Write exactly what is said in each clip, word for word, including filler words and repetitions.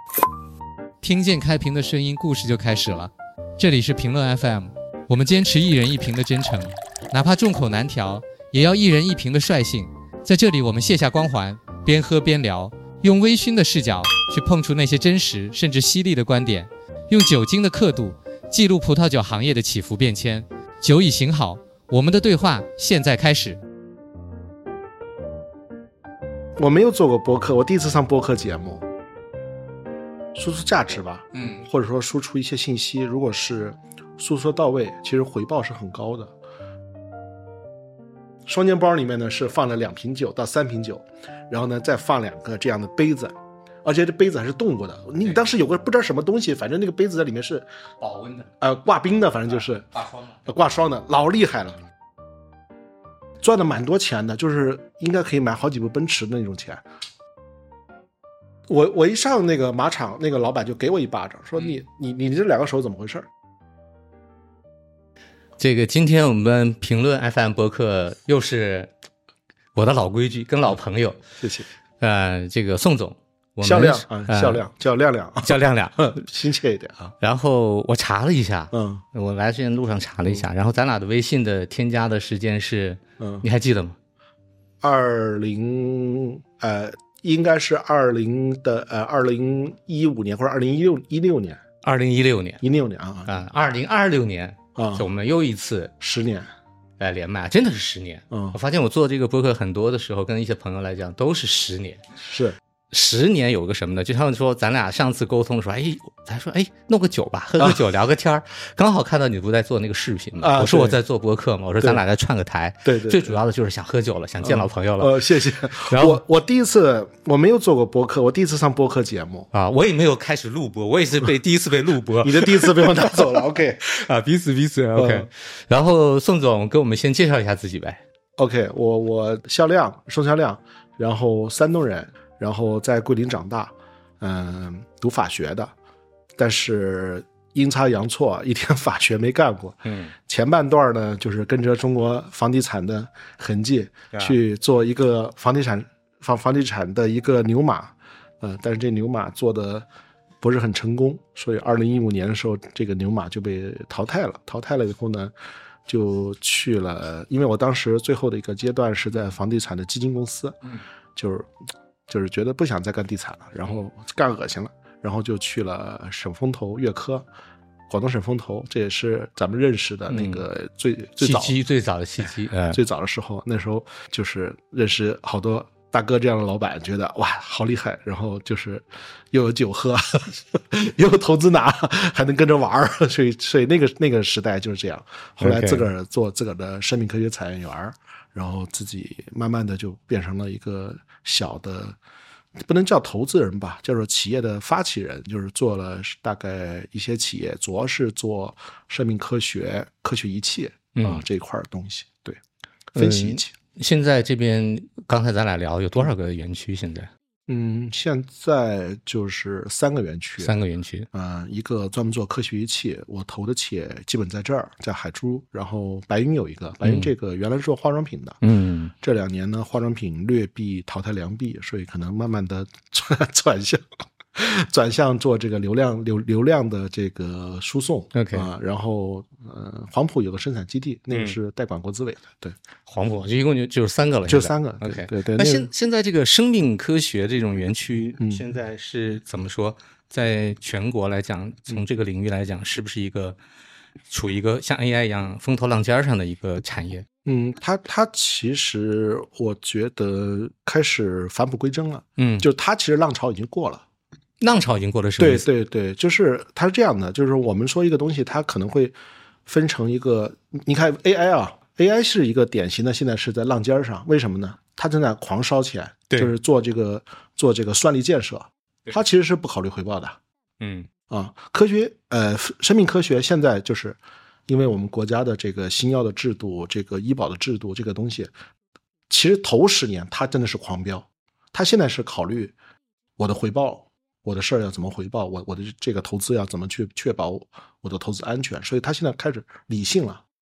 听见开屏的声音，故事就开始了。这里是评论 F M， 我们坚持一人一评的真诚，哪怕众口难调，也要一人一评的率性。在这里，我们卸下光环，边喝边聊，用微醺的视角去碰触那些真实甚至犀利的观点，用酒精的刻度记录葡萄酒行业的起伏变迁。酒已醒好，我们的对话现在开始。 我没有做过播客，我第一次上播客节目，输出价值吧， 嗯， 或者说输出一些信息，如果是输出到位，其实回报是很高的。双肩包里面呢是放了两瓶酒到三瓶酒，然后呢再放两个这样的杯子，而且这杯子还是动过的。你当时有个不知道什么东西，反正那个杯子在里面是保温的， 呃，挂冰的，反正就是、 啊、挂霜的， 呃、挂霜的，老厉害了，赚了蛮多钱的，就是应该可以买好几部奔驰的那种钱。我我一上那个马场，那个老板就给我一巴掌，说你、嗯、你你这两个手怎么回事？ 这个今天我们评论 F M 播客又是我的老规矩，跟老朋友， 谢谢。 呃，这个宋总，我们笑亮啊， 呃、 笑亮叫亮亮， 叫亮亮， 亲切一点啊。 然后我查了一下， 嗯， 我来之前路上查了一下，嗯、然后咱俩的微信的添加的时间是，嗯，你还记得吗？ 二零呃，应该是二零的呃，二零一五年或者二零一六一六年， 二零一六年， 一六年啊啊，二零二六年。 啊、 嗯，我们又一次十年， 哎，连麦真的是十年。 嗯， 我发现我做这个播客很多的时候，跟一些朋友来讲都是十年。 是十年有个什么呢？就像说咱俩上次沟通说，哎，咱说哎弄个酒吧，喝个酒、啊、聊个天儿，刚好看到你不在做那个视频嘛，啊、我说我在做播客嘛，我说咱俩再串个台。 对 对, 对， 最主要的就是想喝酒了，想见老朋友了。 呃、嗯，谢谢。然后我我第一次我没有做过播客，我第一次上播客节目啊，我也没有开始录播，我也是被第一次被录播。 你的第一次被我拿走了，OK 啊，彼此彼此 OK、嗯。然后宋总给我们先介绍一下自己呗。 OK， 我我肖亮，宋肖亮，然后山东人。然后在桂林长大，嗯，读法学的，但是阴差阳错，一点法学没干过。 嗯， 前半段呢，就是跟着中国房地产的痕迹去做一个房地产房房地产的一个牛马，呃，但是这牛马做的不是很成功，所以二零一五年的时候，这个牛马就被淘汰了。淘汰了以后呢，就去了，因为我当时最后的一个阶段是在房地产的基金公司， 嗯， 就是。就是觉得不想再干地产了，然后干恶心了，然后就去了省风投粤科，广东省风投，这也是咱们认识的那个最、嗯、最早最早的契机、嗯， 最早的时候，那时候就是认识好多大哥这样的老板，觉得哇好厉害，然后就是又有酒喝，又有投资拿，还能跟着玩，所以所以那个那个时代就是这样。后来自个儿做自个儿的生命科学产业园，然后自己慢慢的就变成了一个小的，不能叫投资人吧，叫做企业的发起人，就是做了大概一些企业，主要是做生命科学、科学仪器啊、 嗯呃、这一块东西，对，分析仪器。 嗯、现在这边刚才咱俩聊有多少个园区？现在？ 嗯，现在就是三个园区， 三个园区， 呃，一个专门做科学仪器，我投的企业基本在这儿，在海珠，然后白云有一个，白云这个原来是做化妆品的， 嗯， 这两年呢，化妆品劣币淘汰良币，所以可能慢慢的转转向转向做这个流量流流量的这个输送 ，OK 啊、呃，然后呃，黄埔有个生产基地，那个是代管国资委的，对， 黄埔就一共就就是三个了， 就三个 ，OK， 对 对, 对。 那现现在这个生命科学这种园区， 嗯、 现在是怎么说？在全国来讲，从这个领域来讲，是不是一个处于一个像 A I 一样风头浪尖上的一个产业？ 嗯，它它其实我觉得开始返璞归真了， 嗯， 就它其实浪潮已经过了。 浪潮已经过了，是吗？ 对对对，就是它是这样的，就是我们说一个东西，它可能会分成一个，你看 A I 啊 ，A I 是一个典型的，现在是在浪尖上，为什么呢？它正在狂烧钱，就是做这个做这个算力建设，它其实是不考虑回报的。 嗯啊，科学呃，生命科学现在就是因为我们国家的这个新药的制度，这个医保的制度，这个东西，其实头十年它真的是狂飙，它现在是考虑我的回报。我的事儿要怎么回报，我我的这个投资要怎么去确保我的投资安全，所以他现在开始理性了。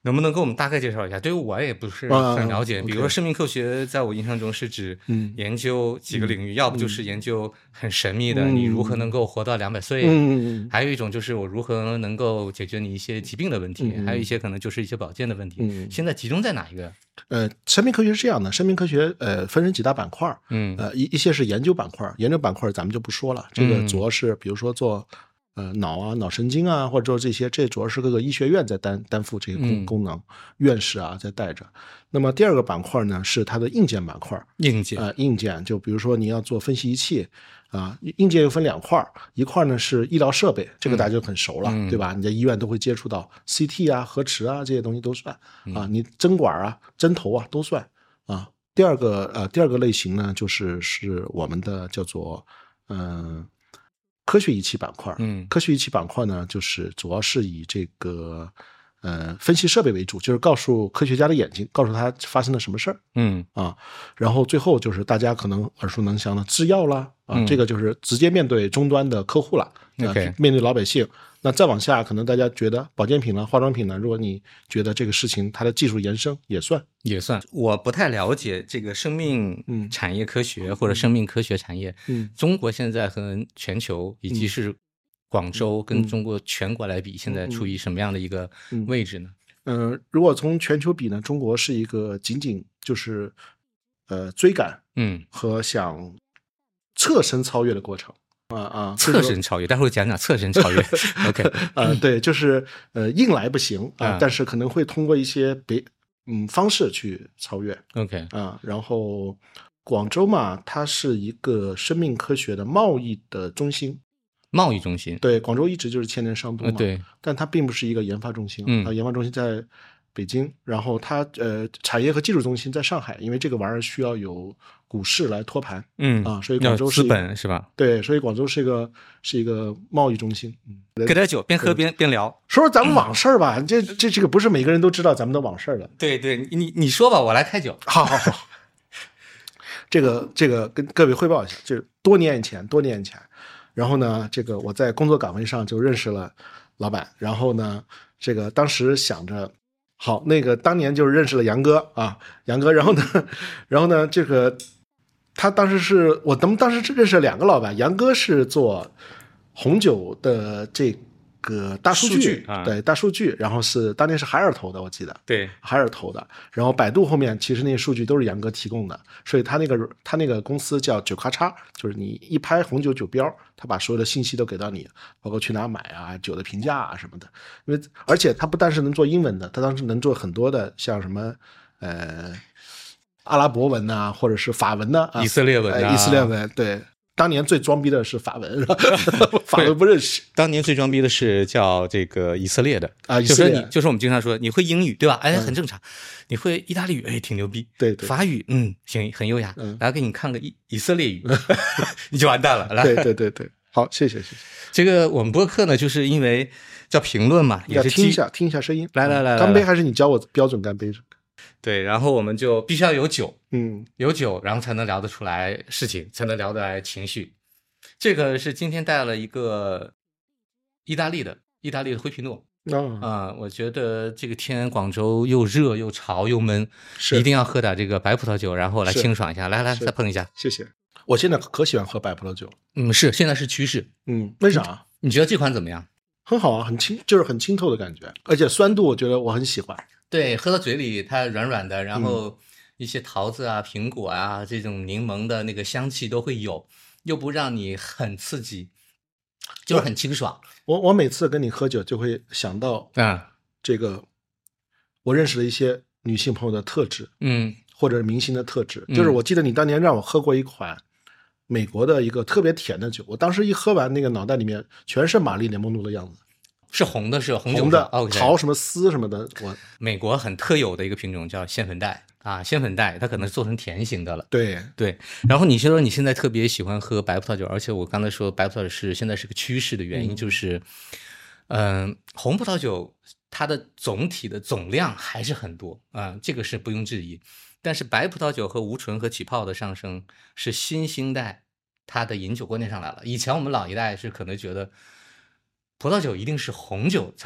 能不能给我们大概介绍一下？对于我也不是很了解。 啊、 比如说生命科学，在我印象中是指研究几个领域， 嗯、 要不就是研究很神秘的，嗯、你如何能够活到两百岁； 嗯、 还有一种就是我如何能够解决你一些疾病的问题； 嗯、 还有一些可能就是一些保健的问题。 嗯、 现在集中在哪一个？ 呃，生命科学是这样的，生命科学呃分成几大板块， 嗯， 呃一一些是研究板块，研究板块咱们就不说了，这个主要是比如说做。呃，脑啊，脑神经啊，或者说这些，这主要是各个医学院在担担负这个功、嗯、功能，院士啊在带着。那么第二个板块呢，是它的硬件板块。 硬件啊、 呃，硬件就比如说你要做分析仪器啊、呃，硬件又分两块，一块呢是医疗设备，这个大家就很熟了，嗯、对吧？你在医院都会接触到 C T 啊、核磁啊这些东西都算啊，你针管啊、针头啊都算啊。第二个呃，第二个类型呢，就是是我们的叫做嗯。呃科学仪器板块， 嗯， 科学仪器板块呢，就是主要是以这个呃分析设备为主，就是告诉科学家的眼睛，告诉他发生了什么事儿， 嗯啊，然后最后就是大家可能耳熟能详的制药啦，啊， 嗯、 这个就是直接面对终端的客户了，啊 okay. 面对老百姓。那再往下，可能大家觉得保健品呢、化妆品呢，如果你觉得这个事情它的技术延伸也算， 也算。我不太了解这个生命产业科学、嗯、或者生命科学产业。 嗯， 中国现在和全球以及是广州跟中国全国来比，嗯、现在处于什么样的一个位置呢？ 嗯，呃、如果从全球比呢，中国是一个仅仅就是呃追赶， 嗯， 和想侧身超越的过程。啊啊， 侧身超越，待会儿讲讲侧身超越。OK， 呃，对，就是呃硬来不行啊、呃，但是可能会通过一些别嗯方式去超越。 OK 啊、呃，然后广州嘛，它是一个生命科学的贸易的中心， 贸易中心。 对，广州一直就是千年商都嘛，呃、 对， 但它并不是一个研发中心， 嗯， 啊，研发中心在北京，然后它呃产业和技术中心在上海，因为这个玩意儿需要有股市来托盘， 嗯啊，所以广州是资本是吧？ 对，所以广州是一个是一个贸易中心。嗯， 给点酒，边喝边边聊， 说说咱们网事儿吧。嗯、这这这个不是每个人都知道咱们的网事儿的。 对对，你你说吧，我来开酒。 好好好。这个这个跟各位汇报一下，就是多年以前，多年以前，然后呢，这个我在工作岗位上就认识了老板，然后呢，这个当时想着。好，那个当年就认识了杨哥啊，杨哥，然后呢，然后呢，这个他当时是我咱们当时认识了两个老板，杨哥是做红酒的这个大数据， 数据啊、 对大数据，然后是当年是海尔投的，我记得， 对， 海尔投的，然后百度后面其实那些数据都是杨哥提供的，所以他那个他那个公司叫九咔嚓，就是你一拍红酒酒标，他把所有的信息都给到你，包括去哪买啊、酒的评价啊什么的。因为而且他不但是能做英文的，他当时能做很多的，像什么呃阿拉伯文呐、啊，或者是法文呐、啊， 以色列文、啊呃，以色列文，对。当年最装逼的是法文，法文不认识。 当年最装逼的是叫这个以色列的啊，以色列就是你，就是我们经常说你会英语对吧？哎，很正常。嗯、你会意大利语，哎，挺牛逼。 对对。 法语，嗯，行，很优雅。 嗯， 来给你看个以以色列语，你就完蛋了。来， 对对对对，好，谢谢谢谢。 这个我们播客呢，就是因为叫评论嘛，也是听一下听一下声音。 来来来， 干杯还是你教我标准干杯？ 对，然后我们就必须要有酒， 嗯， 有酒，然后才能聊得出来事情，才能聊得来情绪。这个是今天带了一个意大利的意大利的灰皮诺啊、 哦呃，我觉得这个天广州又热又潮又闷， 是一定要喝点这个白葡萄酒，然后来清爽一下。来来，再碰一下， 谢谢。我现在可喜欢喝白葡萄酒， 嗯，是现在是趋势， 嗯，为啥？ 你觉得这款怎么样？ 很好啊，很清，就是很清透的感觉，而且酸度我觉得我很喜欢。 对，喝到嘴里它软软的，然后一些桃子啊、苹果啊这种柠檬的那个香气都会有。又不让你很刺激，就是很清爽。 我我每次跟你喝酒就会想到啊， 这个我认识的一些女性朋友的特质， 嗯， 或者明星的特质。就是我记得你当年让我喝过一款美国的一个特别甜的酒，我当时一喝完，那个脑袋里面全是玛丽莲梦露的样子， 是红的，是红酒红的， okay、 桃什么丝什么的。我美国很特有的一个品种叫仙粉黛。啊，仙粉黛它可能做成甜型的了。 对对，然后你说你现在特别喜欢喝白葡萄酒，而且我刚才说白葡萄酒是现在是个趋势的原因，就是，嗯、呃，红葡萄酒它的总体的总量还是很多啊、呃，这个是毋庸置疑。但是白葡萄酒和无醇和起泡的上升是新兴代它的饮酒观念上来了。以前我们老一代是可能觉得葡萄酒一定是红酒才够牛逼。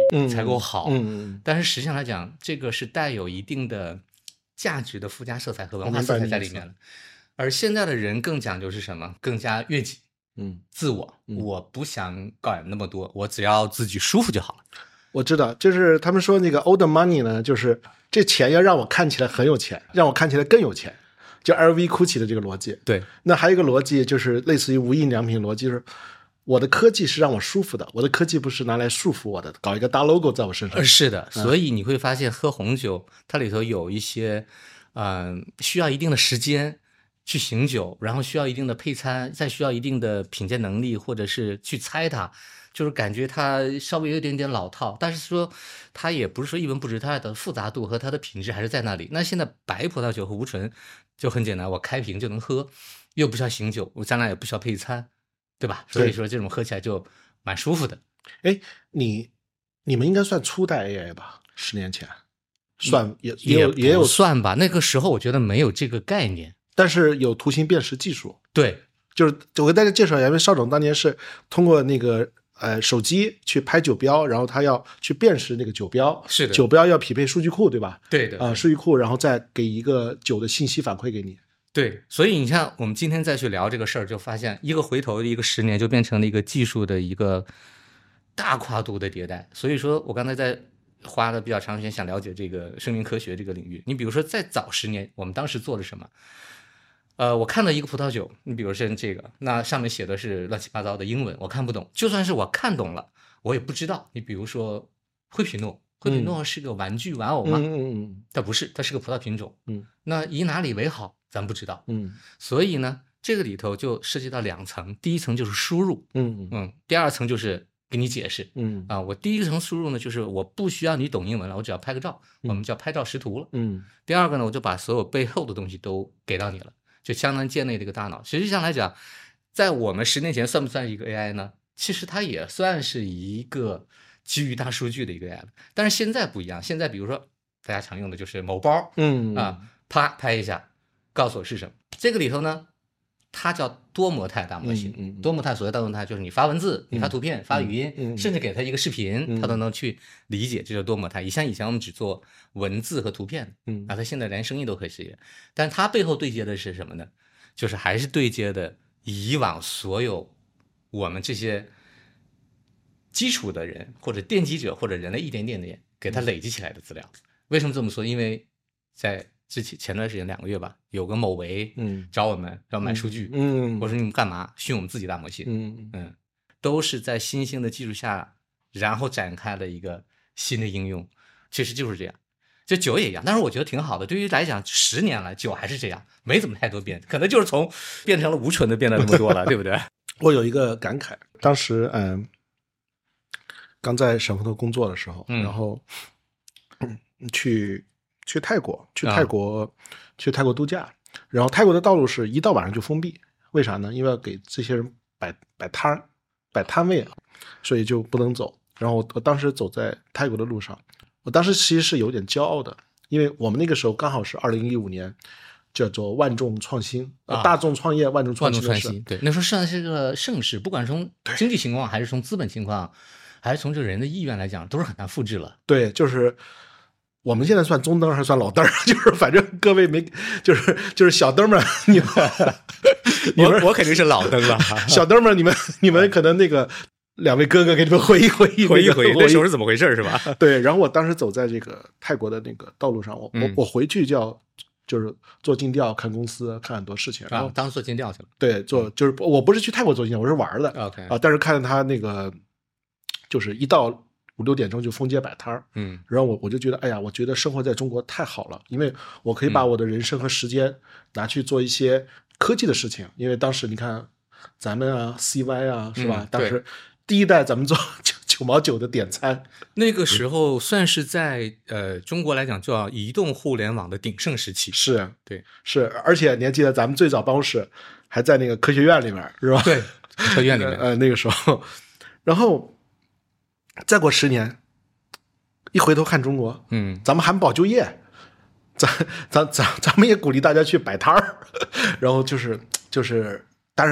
才够好。 嗯嗯， 但是实际上来讲，这个是带有一定的价值的附加色彩和文化色彩在里面的。而现在的人更讲究是什么？更加悦己， 嗯， 自我， 嗯、 我不想搞那么多，我只要自己舒服就好了。 我知道，就是他们说那个 old money 呢，就是这钱要让我看起来很有钱，让我看起来更有钱，就 L V、GUCCI 的这个逻辑。 对， 那还有一个逻辑就是类似于无印良品逻辑，就是我的科技是让我舒服的，我的科技不是拿来束缚我的，搞一个大 logo 在我身上。 是的，所以你会发现喝红酒，它里头有一些，嗯、呃，需要一定的时间去醒酒，然后需要一定的配餐，再需要一定的品鉴能力，或者是去猜它。就是感觉它稍微有一点点老套，但是说它也不是说一文不值，它的复杂度和它的品质还是在那里。那现在白葡萄酒和无醇就很简单，我开瓶就能喝，又不需要醒酒，我将来也不需要配餐，对吧？所以说这种喝起来就蛮舒服的。 哎，你你们应该算初代 A I 吧？十年前算也也有也有算吧，那个时候我觉得没有这个概念， 但是有图形辨识技术。 对， 就是我给大家介绍一下，因为邵总当年是通过那个。呃，手机去拍酒标，然后他要去辨识那个酒标， 是的， 酒标要匹配数据库，对吧？ 对的， 啊、呃，数据库，然后再给一个酒的信息反馈给你。 对，所以你看，我们今天再去聊这个事儿，就发现一个回头一个十年就变成了一个技术的一个大跨度的迭代。所以说我刚才在花了比较长时间想了解这个生命科学这个领域。你比如说，再早十年，我们当时做了什么？呃，我看到一个葡萄酒，你比如说这个，那上面写的是乱七八糟的英文，我看不懂。就算是我看懂了，我也不知道。你比如说灰皮诺，灰皮诺是个玩具玩偶吗？ 嗯嗯嗯， 它不是，它是个葡萄品种。 嗯， 那以哪里为好，咱不知道。 嗯， 所以呢，这个里头就涉及到两层，第一层就是输入， 嗯嗯，第二层就是给你解释， 嗯啊，我第一层输入呢，就是我不需要你懂英文了，我只要拍个照，我们叫拍照识图了。 嗯， 第二个呢，我就把所有背后的东西都给到你了。就相当建立这个大脑。实际上来讲，在我们十年前算不算一个 A I 呢？其实它也算是一个基于大数据的一个 A I， 但是现在不一样。现在比如说大家常用的就是某包， 嗯啊，啪拍一下，告诉我是什么。这个里头呢，它叫多模态大模型。 嗯嗯、 多模态所谓多模态就是你发文字、你发图片、 嗯、 发语音， 嗯、 甚至给它一个视频， 嗯、 它都能去理解，这叫多模态。以像以前我们只做文字和图片， 嗯啊，它现在连声音都可以识别，但它背后对接的是什么呢？就是还是对接的以往所有我们这些基础的人或者奠基者或者人类一点点点给它累积起来的资料。为什么这么说？因为在之前前段时间两个月吧，有个某维嗯找我们要买数据， 嗯， 我说你们干嘛？训我们自己大模型， 嗯嗯，都是在新兴的技术下，然后展开了一个新的应用，其实就是这样。这酒也一样，但是我觉得挺好的。对于来讲，十年了，酒还是这样，没怎么太多变，可能就是从变成了无醇的变得那么多了，对不对？ 我有一个感慨，当时嗯，刚在省风投工作的时候， 嗯、 然后、嗯、去去泰国，去泰国、啊、去泰国度假，然后泰国的道路是一到晚上就封闭，为啥呢？因为要给这些人摆摆摊摆摊位，所以就不能走。然后我我当时走在泰国的路上。我当时其实是有点骄傲的，因为我们那个时候刚好是二零一五年，叫做万众创新，啊、大众创业，万众创新的事。 对，那时候算是个盛世，不管从经济情况，还是从资本情况，还是从这个人的意愿来讲，都是很难复制了。 对，就是我们现在算中灯还是算老灯？就是反正各位没，就是就是小灯们，你们你们我我肯定是老灯了， 小灯们，你们你们可能那个。两位哥哥给你们回忆回忆回忆回忆那时候是怎么回事是吧？ 对，然后我当时走在这个泰国的那个道路上，我、嗯、我我回去就要就是做尽调，看公司，看很多事情。然后、 啊、当时做尽调去了。 对，做就是我不是去泰国做尽调，我是玩的。 OK 啊，但是看到他那个就是一到五六点钟就封街摆摊儿， 嗯， 然后我我就觉得，哎呀，我觉得生活在中国太好了，因为我可以把我的人生和时间拿去做一些科技的事情。因为当时你看咱们啊 ，C Y 啊，是吧？ 嗯、 当时。第一代咱们做九九毛九的点餐， 那个时候算是在呃中国来讲叫移动互联网的鼎盛时期。 是， 对， 是，而且你还记得咱们最早办公室还在那个科学院里面，是吧？ 对，科学院里面， 呃，那个时候，然后再过十年，一回头看中国， 嗯， 咱们还保就业，咱咱咱咱们也鼓励大家去摆摊儿，然后就是就是，当然。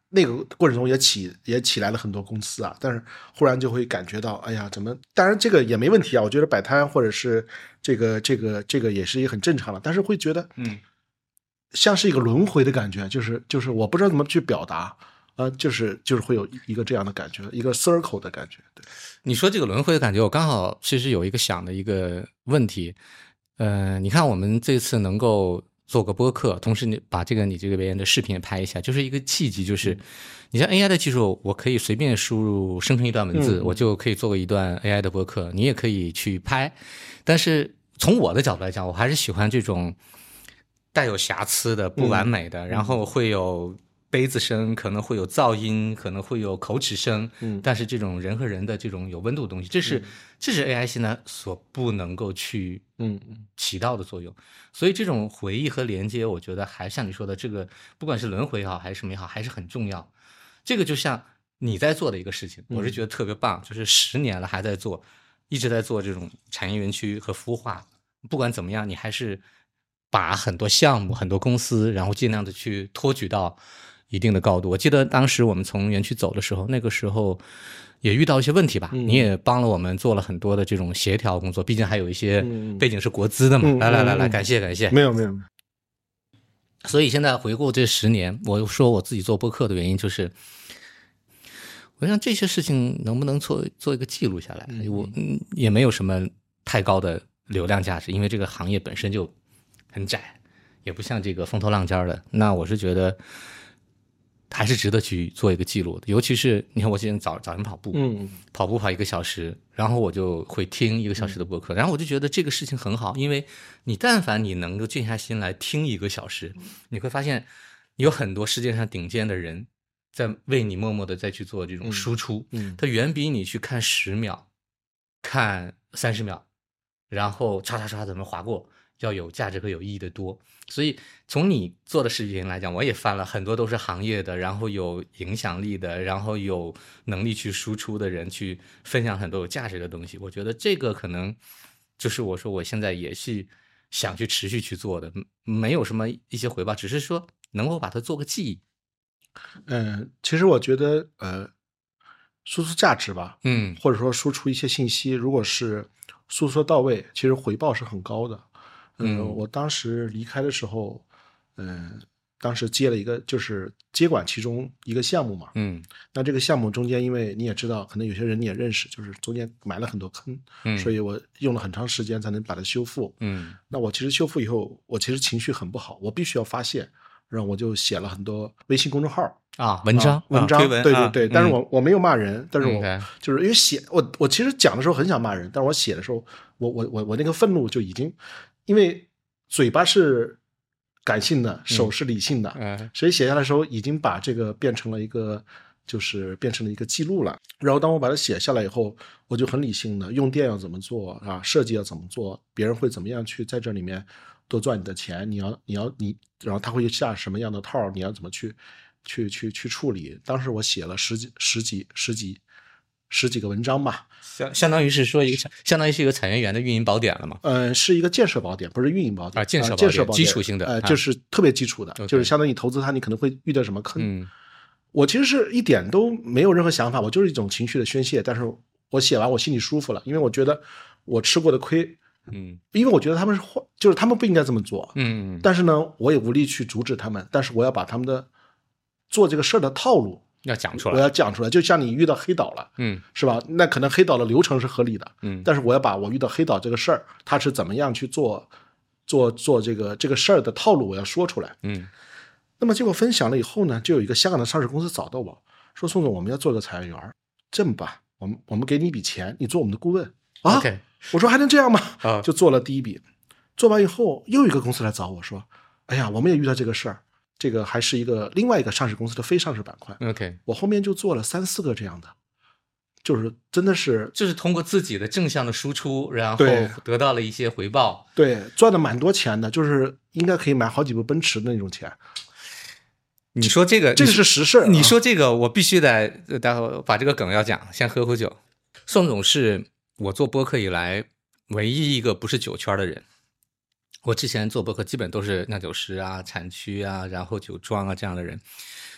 那个过程中也起也起来了很多公司啊，但是忽然就会感觉到，哎呀，怎么？当然这个也没问题啊，我觉得摆摊或者是这个这个这个也是一个很正常的，但是会觉得， 嗯， 像是一个轮回的感觉，就是就是我不知道怎么去表达，呃，就是就是会有一个这样的感觉，一个 circle 的感觉。对， 你说这个轮回的感觉，我刚好其实有一个想的一个问题，呃，你看我们这次能够做个播客，同时你把这个你这个边的视频也拍一下，就是一个契机，就是你像 A I 的技术，我可以随便输入生成一段文字， 嗯我就可以做一段 A I 的播客，你也可以去拍，但是从我的角度来讲，我还是喜欢这种带有瑕疵的、不完美的， 嗯、 然后会有杯子声，可能会有噪音，可能会有口齿声， 嗯， 但是这种人和人的这种有温度的东西，这是、嗯、这是 A I 现在所不能够去嗯起到的作用。所以这种回忆和连接，我觉得还像你说的，这个不管是轮回也好，还是什么也好，还是很重要。这个就像你在做的一个事情，我是觉得特别棒，就是十年了还在做，一直在做这种产业园区和孵化。不管怎么样，你还是把很多项目、很多公司，然后尽量的去托举到一定的高度。我记得当时我们从园区走的时候，那个时候也遇到一些问题吧， 嗯、 你也帮了我们做了很多的这种协调工作，毕竟还有一些背景是国资的嘛。 嗯、 来来来来，感谢感谢。 没有没有。 所以现在回顾这十年，我说我自己做播客的原因就是，我想这些事情能不能做做一个记录下来， 嗯、 我嗯也没有什么太高的流量价值，因为这个行业本身就很窄，也不像这个风头浪尖的。那我是觉得还是值得去做一个记录的，尤其是你看我今天早早晨跑步， 嗯， 跑步跑一个小时，然后我就会听一个小时的播客，然后我就觉得这个事情很好，因为你但凡你能够静下心来听一个小时，你会发现有很多世界上顶尖的人在为你默默的再去做这种输出， 嗯， 它远比你去看十秒、看三十秒，然后唰唰唰怎么划过，要有价值和有意义的多。所以从你做的视频来讲，我也翻了很多都是行业的，然后有影响力的，然后有能力去输出的人去分享很多有价值的东西。我觉得这个可能就是我说我现在也是想去持续去做的，没有什么一些回报，只是说能够把它做个记忆。 嗯，其实我觉得呃，输出价值吧， 嗯， 或者说输出一些信息，如果是输出到位，其实回报是很高的。嗯，我当时离开的时候，嗯，当时接了一个就是接管其中一个项目嘛， 嗯， 那这个项目中间，因为你也知道，可能有些人你也认识，就是中间埋了很多坑， 嗯， 所以我用了很长时间才能把它修复。 嗯， 那我其实修复以后，我其实情绪很不好，我必须要发泄，然后我就写了很多微信公众号啊，文章， 啊、文章， 啊、推文对对对， 啊、 但是我、嗯、我没有骂人，但是我、 okay. 就是因为写我我其实讲的时候很想骂人，但是我写的时候，我我我我那个愤怒就已经，因为嘴巴是感性的，手是理性的， 嗯， 所以写下来的时候已经把这个变成了一个，就是变成了一个记录了。然后当我把它写下来以后，我就很理性的用电要怎么做啊，设计要怎么做，别人会怎么样去在这里面多赚你的钱，你要你要你，然后他会下什么样的套，你要怎么去去去去处理。当时我写了十几十几十几十几个文章吧， 相相当于是说一个相当于是一个产业园的运营宝典了嘛？ 呃，是一个建设宝典，不是运营宝典啊，建设宝典，建设宝典，基础性的， 呃，就是特别基础的， 啊、 就是相当于你投资它，你可能会遇到什么坑。 嗯， 我其实是一点都没有任何想法，我就是一种情绪的宣泄。但是我写完我心里舒服了，因为我觉得我吃过的亏， 嗯， 因为我觉得他们是就是他们不应该这么做， 嗯， 但是呢，我也无力去阻止他们，但是我要把他们的做这个事儿的套路。 要讲出来， 我要讲出来，就像你遇到黑岛了， 嗯， 是吧？那可能黑岛的流程是合理的， 嗯， 但是我要把我遇到黑岛这个事儿，他是怎么样去做，做做这个这个事儿的套路，我要说出来， 嗯。 那么结果分享了以后呢，就有一个香港的上市公司找到我说：“宋总，我们要做个产业园，这么办？我们我们给你一笔钱，你做我们的顾问啊。 Okay. 我说：“还能这样吗？” 啊， 就做了第一笔，做完以后，又一个公司来找我说：“哎呀，我们也遇到这个事儿。”这个还是一个另外一个上市公司的非上市板块。 OK， 我后面就做了三四个这样的，就是真的是就是通过自己的正向的输出，然后得到了一些回报， 对，赚了蛮多钱的，就是应该可以买好几部奔驰的那种钱。 你说这个， 这个是实事、啊。 你说这个，我必须得待会把这个梗要讲，先喝口酒。宋总是我做播客以来唯一一个不是酒圈的人。我之前做播客基本都是酿酒师啊、产区啊，然后酒庄啊这样的人，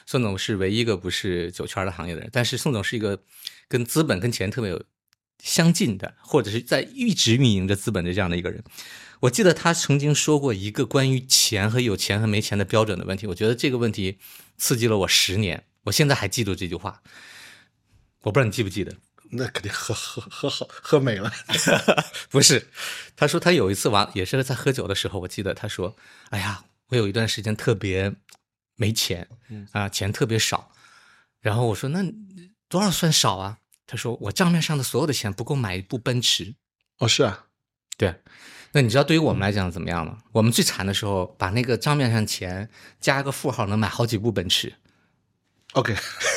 宋总是唯一一个不是酒圈的行业的人，但是宋总是一个跟资本跟钱特别有相近的，或者是在一直运营着资本的这样的一个人。我记得他曾经说过一个关于钱和有钱和没钱的标准的问题，我觉得这个问题刺激了我十年，我现在还记住这句话，我不知道你记不记得。 那肯定喝喝喝好喝美了。 不是，他说他有一次玩也是在喝酒的时候，我记得他说，哎呀，我有一段时间特别没钱啊，钱特别少。然后我说那多少算少啊？他说我账面上的所有的钱不够买一部奔驰。 哦，是啊， 对。那你知道对于我们来讲怎么样吗？我们最惨的时候，把那个账面上钱加个负号，能买好几部奔驰。 OK。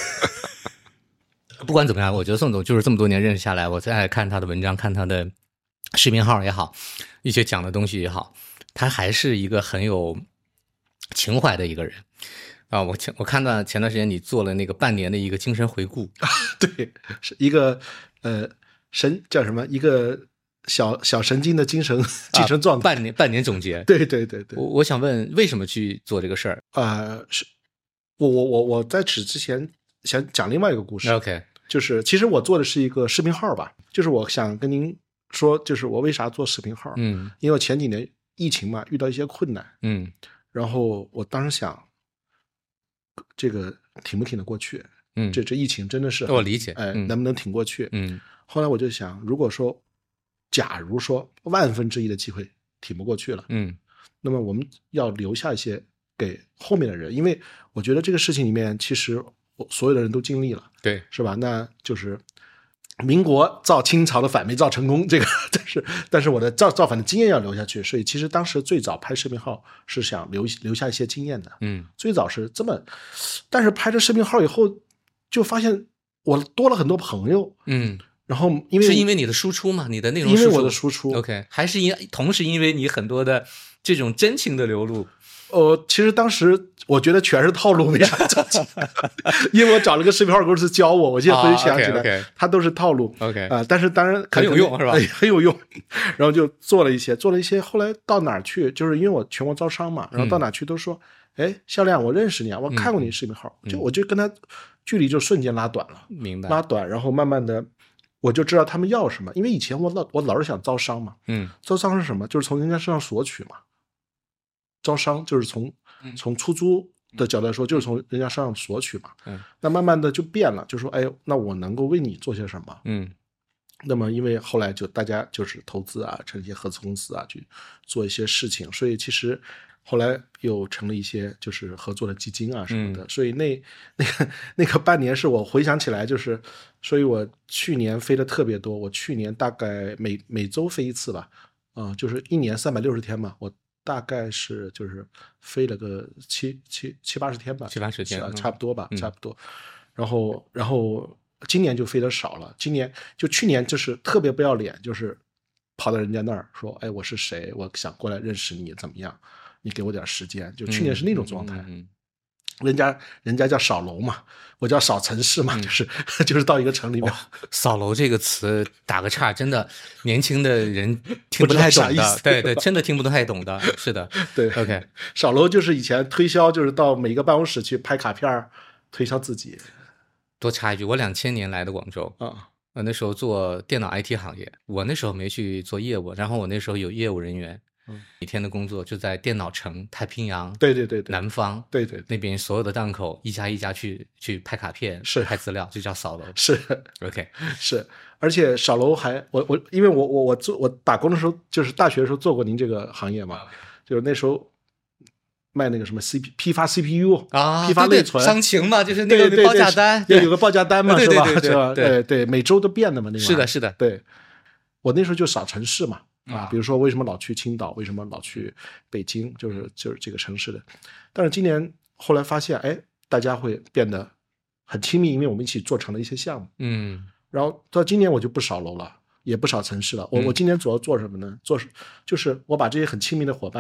不管怎么样，我觉得宋总就是这么多年认识下来，我再看他的文章，看他的视频号也好，一些讲的东西也好，他还是一个很有情怀的一个人啊。我前我看到前段时间你做了那个半年的一个精神回顾， 对，是一个呃神叫什么？一个小小神经的精神精神状态， 啊、半年半年总结。 对对对对。 我我想问，为什么去做这个事儿？ 呃，是我我我我在此之前想讲另外一个故事。 OK。 就是其实我做的是一个视频号吧，就是我想跟您说，就是我为啥做视频号， 嗯， 因为前几年疫情嘛，遇到一些困难， 嗯， 然后我当时想，这个挺不挺得过去， 嗯， 这这疫情真的是我理解， 哎、 嗯， 能不能挺过去， 嗯， 后来我就想，如果说，假如说万分之一的机会挺不过去了， 嗯， 那么我们要留下一些给后面的人，因为我觉得这个事情里面其实所有的人都经历了， 对， 是吧？那就是民国造清朝的反没造成功，这个但是但是我的造造反的经验要留下去，所以其实当时最早拍视频号是想留留下一些经验的， 嗯， 最早是这么，但是拍了视频号以后，就发现我多了很多朋友， 嗯， 然后因为是因为你的输出嘛，你的内容输出， 因为我的输出 ，OK， 还是因同时因为你很多的这种真情的流露。 呃，其实当时我觉得全是套路，没啥真情，因为我找了个视频号公司教我，我现在回想起来， oh, okay, okay. 它都是套路 ，OK 啊、呃，但是当然很有用是吧？ 很有用，然后就做了一些，做了一些，后来到哪儿去，就是因为我全国招商嘛，然后到哪儿去都说，哎、嗯，肖亮，我认识你啊，我看过你视频号，嗯、就我就跟他距离就瞬间拉短了， 明白？ 拉短，然后慢慢的。我就知道他们要什么，因为以前我老我老是想招商嘛， 嗯， 招商是什么？就是从人家身上索取嘛。招商就是从从出租的角度来说，就是从人家身上索取嘛。 嗯， 那慢慢的就变了，就说哎，那我能够为你做些什么？ 嗯， 那么因为后来就大家就是投资啊，成一些合资公司啊，去做一些事情，所以其实后来又成了一些就是合作的基金啊什么的。嗯、所以那那个那个半年是我回想起来就是，所以我去年飞的特别多，我去年大概每每周飞一次吧，啊、呃，就是一年三百六十天嘛，我。大概是就是飞了个七七七八十天吧， 七八十天， 差不多吧， 嗯、 差不多。然后然后今年就飞得少了，今年就去年就是特别不要脸，就是跑到人家那儿说，哎，我是谁？我想过来认识你，怎么样？你给我点时间。就去年是那种状态。 嗯嗯嗯嗯人家人家叫扫楼嘛，我叫扫城市嘛，嗯、就是就是到一个城里面。 扫楼这个词打个岔，真的年轻的人听不太懂的，对对，真的听不太懂的，是的， 对 ，OK。 扫楼就是以前推销，就是到每个办公室去拍卡片推销自己。 多插一句，我两千年来的广州啊， 我那时候做电脑 I T 行业，我那时候没去做业务，然后我那时候有业务人员。嗯，每天的工作就在电脑城、太平洋， 对对对对， 南方， 对 对, 对， 那边所有的档口一家一家去去拍卡片， 是拍资料，就叫扫楼。 是 ，OK， 是，而且扫楼还我我因为我我我做我打工的时候，就是大学的时候做过您这个行业嘛， okay. 就是那时候卖那个什么 C P 批发 C P U 啊， 批发内存， 商情嘛，就是那个报价单， 对，有个报价单嘛， 是吧？ 对对是吧？对对，每周都变的嘛，那个是的，是的， 对。我那时候就扫城市嘛。啊，比如说为什么老去青岛，为什么老去北京，就是就是这个城市的。但是今年后来发现，哎，大家会变得很亲密，因为我们一起做成了一些项目。 嗯， 然后到今年我就不扫楼了，也不扫城市了。我、嗯、我今年主要做什么呢？做就是我把这些很亲密的伙伴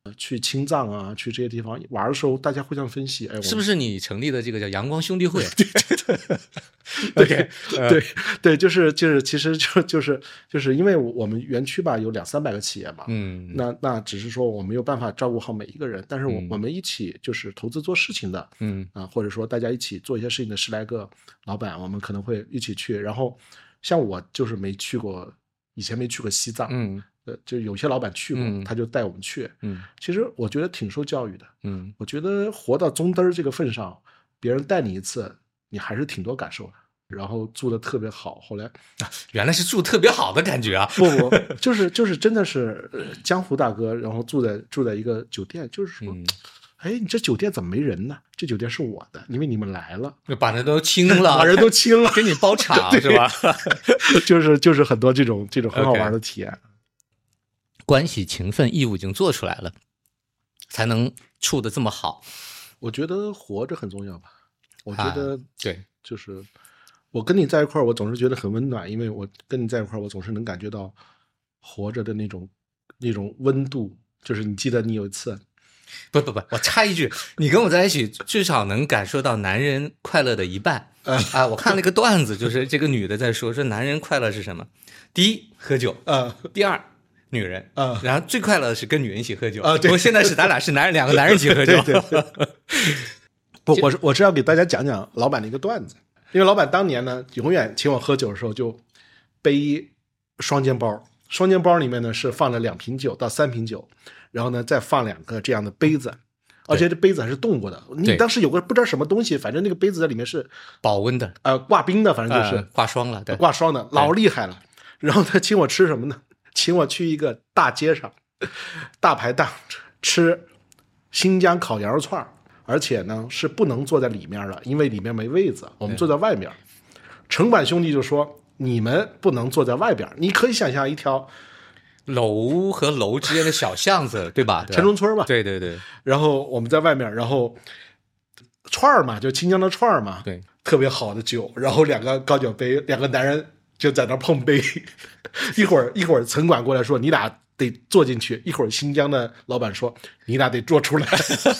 去青藏啊，去这些地方玩的时候，大家互相分析，哎， 是不是你成立的这个叫阳光兄弟会？ 对对对，OK，对对，就是就是，其实就就是就是因为我们园区吧有两三百个企业嘛， 嗯， 那那只是说我没有办法照顾好每一个人，但是我、 嗯、 我们一起就是投资做事情的， 嗯啊，或者说大家一起做一些事情的十来个老板，我们可能会一起去，然后像我就是没去过，以前没去过西藏， 嗯。 呃，就有些老板去过， 嗯、 他就带我们去。 嗯， 其实我觉得挺受教育的。 嗯， 我觉得活到中灯这个份上，别人带你一次，你还是挺多感受的。然后住的特别好，后来、 啊、原来是住特别好的感觉啊！ 不不，就是就是真的是、呃、江湖大哥，然后住在住在一个酒店，就是说。嗯，哎，你这酒店怎么没人呢？这酒店是我的，因为你们来了， 把人都清了， 把人都清了， 给你包场是吧？ 就是就是很多这种这种很好玩的体验。 Okay. 关系、情分、义务已经做出来了，才能处得这么好。 我觉得活着很重要吧。我觉得、 啊、对， 就是我跟你在一块儿，我总是觉得很温暖，因为我跟你在一块儿，我总是能感觉到活着的那种那种温度。就是你记得你有一次。 不不不，我插一句，你跟我在一起，至少能感受到男人快乐的一半。啊，我看了一个段子，就是这个女的在说，说男人快乐是什么？第一，喝酒； 啊， 第二，女人； 啊， 然后最快乐的是跟女人一起喝酒。 啊， 不过现在是咱俩是男人，两个男人一起喝酒。 对对对。不，我是我是要给大家讲讲老板的一个段子，因为老板当年呢，永远请我喝酒的时候就背双肩包，双肩包里面呢是放了两瓶酒到三瓶酒。然后呢，再放两个这样的杯子，而且这杯子还是冻过的。你当时有个不知道什么东西，反正那个杯子在里面是保温的， 呃，挂冰的，反正就是、 呃、挂霜了，对， 挂霜的，老厉害了。然后他请我吃什么呢？请我去一个大街上，大排档吃新疆烤羊肉串，而且呢是不能坐在里面的，因为里面没位子，我们坐在外面。城管兄弟就说：“你们不能坐在外边。”你可以想象一条。 楼和楼之间的小巷子，对吧？ 城中村嘛， 对对对。 然后我们在外面，然后串儿嘛，就新疆的串儿嘛， 对， 特别好的酒，然后两个高脚杯，两个男人就在那碰杯。一会儿一会儿城管过来说：“你俩得坐进去。”一会儿新疆的老板说：“你俩得坐出来。”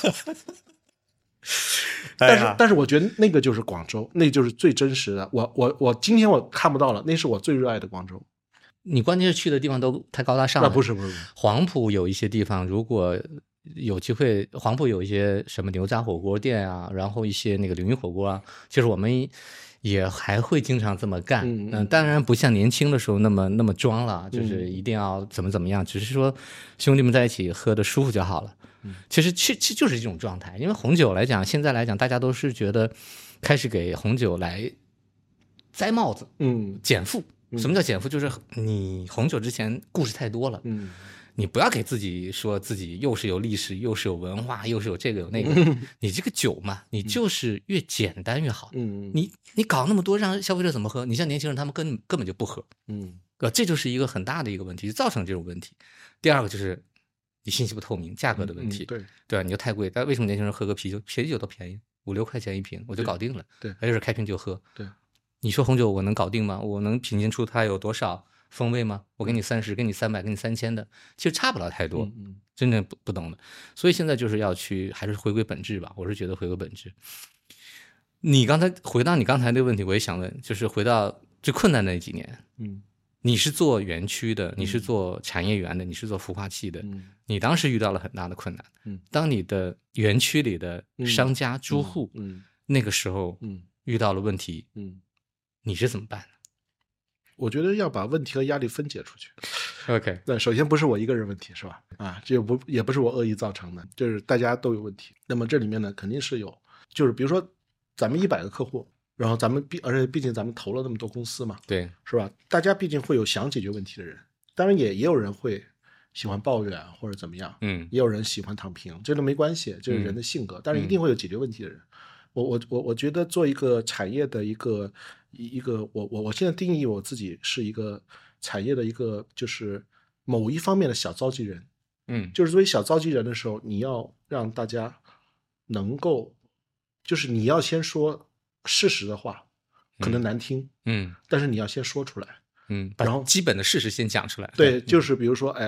但是、哎、但是我觉得那个就是广州，那就是最真实的。我我我今天我看不到了，那是我最热爱的广州。 你关键是去的地方都太高大上了。 不是不是， 黄埔有一些地方，如果有机会，黄埔有一些什么牛杂火锅店啊，然后一些那个鲮鱼火锅啊，其实我们也还会经常这么干。嗯、呃，当然不像年轻的时候那么那么装了，就是一定要怎么怎么样，只是说兄弟们在一起喝的舒服就好了。嗯，其实其实就是这种状态，因为红酒来讲，现在来讲，大家都是觉得开始给红酒来摘帽子， 嗯， 减负。什么叫减负？就是你红酒之前故事太多了， 嗯， 你不要给自己说自己又是有历史，又是有文化，又是有这个有那个。嗯、你这个酒嘛，你就是越简单越好。 嗯， 你你搞那么多，让消费者怎么喝？你像年轻人，他们根根本就不喝。 嗯， 呃，这就是一个很大的一个问题，造成这种问题。第二个就是你信息不透明，价格的问题。 嗯、对对吧？你就太贵，但为什么年轻人喝个啤酒，啤酒都便宜，五六块钱一瓶，我就搞定了。 对， 而且是开瓶就喝。 对。 你说红酒我能搞定吗？我能品鉴出它有多少风味吗？我给你三十，给你三百，给你三千的，其实差不了太多。 嗯嗯， 真正不不懂的，所以现在就是要去，还是回归本质吧。我是觉得回归本质。你刚才回到你刚才那个问题，我也想问，就是回到最困难的那几年， 嗯， 你是做园区的，你是做产业园的，你是做孵化器的， 嗯， 你当时遇到了很大的困难。 嗯， 当你的园区里的商家、嗯、租户， 嗯， 那个时候， 嗯， 遇到了问题， 嗯。 你是怎么办的？ 我觉得要把问题和压力分解出去。 OK， 那首先不是我一个人问题，是吧？啊，这也不也不是我恶意造成的，就是大家都有问题。那么这里面呢，肯定是有，就是比如说咱们一百个客户，然后咱们毕，而且毕竟咱们投了那么多公司嘛， 对， 是吧？大家毕竟会有想解决问题的人，当然也也有人会喜欢抱怨或者怎么样， 嗯， 也有人喜欢躺平，这都没关系，这是人的性格，嗯、但是一定会有解决问题的人。我我我我觉得做一个产业的一个一个我我我现在定义我自己是一个产业的一个就是某一方面的小召集人， 嗯， 就是作为小召集人的时候，你要让大家能够，就是你要先说事实的话，可能难听， 嗯， 但是你要先说出来， 嗯， 然后基本的事实先讲出来， 对，就是比如说，哎，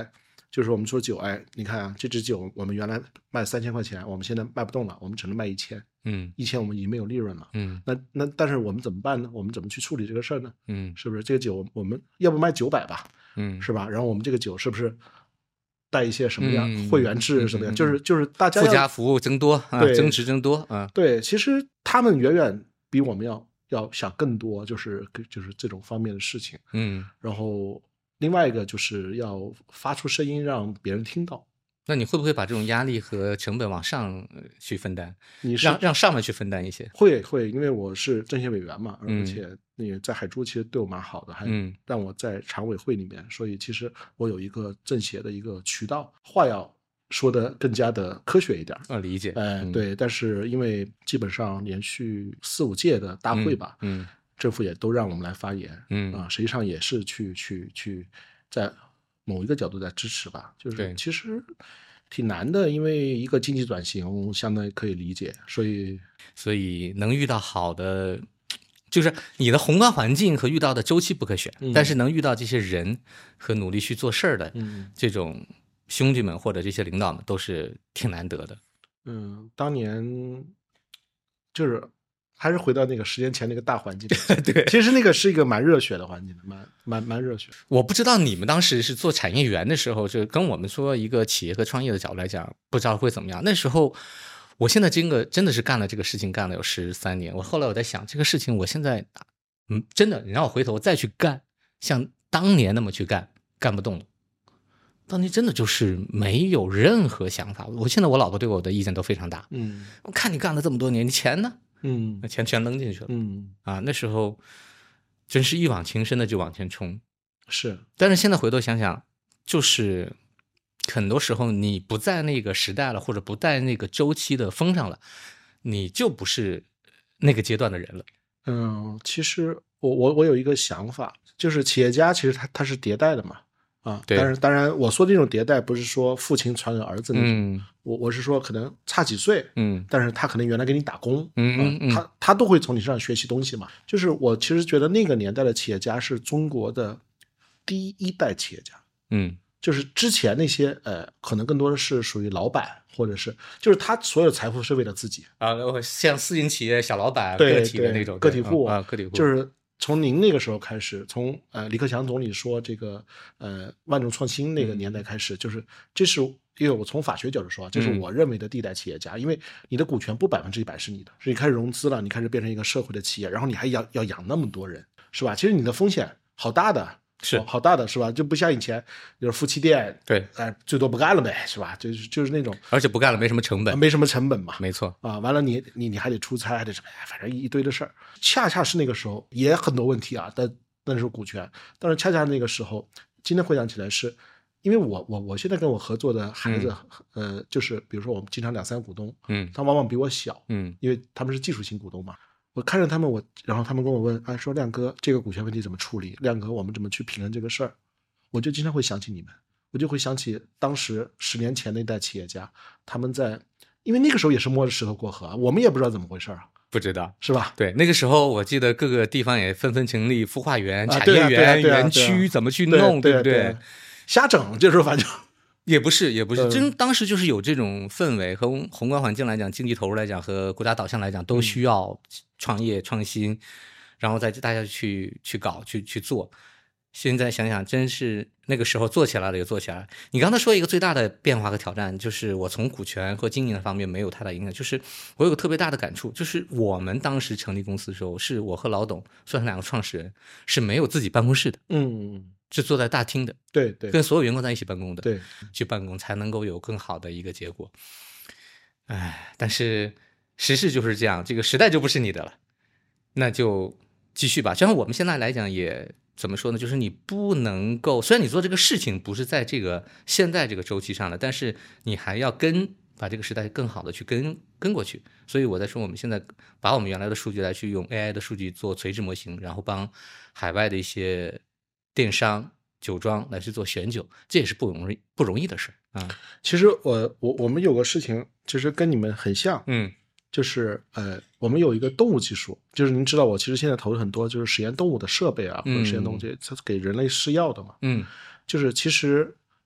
就是我们说酒，哎，你看啊，这支酒我们原来卖三千块钱，我们现在卖不动了，我们只能卖一千， 嗯一千我们已经没有利润了。 嗯那那但是我们怎么办呢？我们怎么去处理这个事儿呢？ 嗯是不是这个酒我们要不卖九百吧， 嗯， 是吧？然后我们这个酒是不是带一些什么样、 嗯会员制什么样？ 嗯嗯就是就是大家要附加服务增多啊， 对增值增多啊。 对，其实他们远远比我们要要想更多，就是就是这种方面的事情。 嗯， 然后另外一个就是要发出声音，让别人听到。 那你会不会把这种压力和成本往上呃去分担？ 你是让让上面去分担一些？ 会会，因为我是政协委员嘛， 嗯而且那个在海珠其实对我蛮好的，还嗯让我在常委会里面，所以其实我有一个政协的一个渠道，话要说的更加的科学一点。 呃，理解。 哎， 嗯， 对，但是因为基本上连续四五届的大会吧， 嗯政府也都让我们来发言， 嗯啊，实际上也是去去去在某一个角度在支持吧，就对是其实挺难的，因为一个经济转型相当于可以理解，所以所以能遇到好的，就是你的宏观环境和遇到的周期不可选， 嗯但是能遇到这些人和努力去做事儿的嗯这种兄弟们或者这些领导们，都是挺难得的。 嗯，当年就是还是回到那个十年前那个大环境， 对， 其实那个是一个蛮热血的环境的，蛮蛮蛮热血的。 我不知道你们当时是做产业园的时候，就跟我们说一个企业和创业的角度来讲，不知道会怎么样。那时候，我现在真的真的是干了这个事情，干了有十三年。我后来我在想，这个事情我现在，嗯，真的，你让我回头再去干，像当年那么去干，干不动了。当年真的就是没有任何想法。我现在我老婆对我的意见都非常大。 嗯我看你干了这么多年，你钱呢？ 嗯那钱全扔进去了。 嗯， 啊，那时候真是一往情深的就往前冲。 是， 但是现在回头想想，就是很多时候你不在那个时代了，或者不在那个周期的风上了，你就不是那个阶段的人了。 嗯，其实我我我有一个想法，就是企业家其实他他是迭代的嘛，啊， 对当然当然我说的这种迭代不是说父亲传给儿子那种， 嗯我我是说可能差几岁， 嗯但是他可能原来给你打工， 嗯嗯嗯啊他他都会从你身上学习东西嘛。就是我其实觉得那个年代的企业家是中国的第一代企业家， 嗯就是之前那些呃，可能更多的是属于老板，或者是就是他所有财富是为了自己， 啊，像私营企业小老板、 对个体的对那种个体户啊，个体户就是从您那个时候开始，从呃李克强总理说这个呃万众创新那个年代开始，就是这是因为我从法学角度说，这是我认为的第一代企业家，因为你的股权不百分之一百是你的，是你开始融资了，你开始变成一个社会的企业，然后你还要要养那么多人，是吧？其实你的风险好大的。 是好大的是吧？就不像以前就是夫妻店， 对， 哎，最多不干了呗，是吧？就是就是那种而且不干了没什么成本， 没什么成本嘛， 没错。 啊，完了你你你还得出差，还得什么，哎反正一堆的事儿。恰恰是那个时候也很多问题啊，但那时候股权，但是恰恰那个时候，今天回想起来是，因为我我我现在跟我合作的孩子，呃，就是比如说我们经常两三股东， 嗯他往往比我小， 嗯因为他们是技术型股东嘛。我看着他们，我然后他们跟我问，啊，说亮哥这个股权问题怎么处理？亮哥我们怎么去平衡这个事儿？我就经常会想起你们，我就会想起当时十年前那代企业家，他们在，因为那个时候也是摸着石头过河，我们也不知道怎么回事啊， 不知道。 是吧？ 对，那个时候我记得各个地方也纷纷成立孵化园、 啊产业园、 对啊对啊对啊园对啊区，怎么去对弄，不对对？瞎整就是反正也不是，也不是， 嗯真当时就是有这种氛围和宏观环境来讲，经济投入来讲和国家导向来讲，都需要创业创新，然后再大家去去搞去去做。现在想想，真是那个时候做起来了也做起来。你刚才说一个最大的变化和挑战，就是我从股权和经营的方面没有太大影响，就是我有个特别大的感触，就是我们当时成立公司的时候，是我和老董算是两个创始人，是没有自己办公室的， 嗯， 是坐在大厅的， 对对跟所有员工在一起办公的， 对， 去办公才能够有更好的一个结果。哎，但是时事就是这样，这个时代就不是你的了，那就继续吧。就像我们现在来讲也。怎么说呢？就是你不能够，虽然你做这个事情不是在这个现在这个周期上的，但是你还要跟把这个时代更好的去跟跟过去。所以我在说，我们现在把我们原来的数据来去用 A I 的数据做垂直模型，然后帮海外的一些电商、酒庄来去做选酒，这也是不容易不容易的事啊。 其实我我我们有个事情，其实跟你们很像， 嗯。 就是呃，我们有一个动物技术，就是您知道，我其实现在投了很多就是实验动物的设备啊，或者实验动物这给人类试药的嘛。 嗯， 就是其实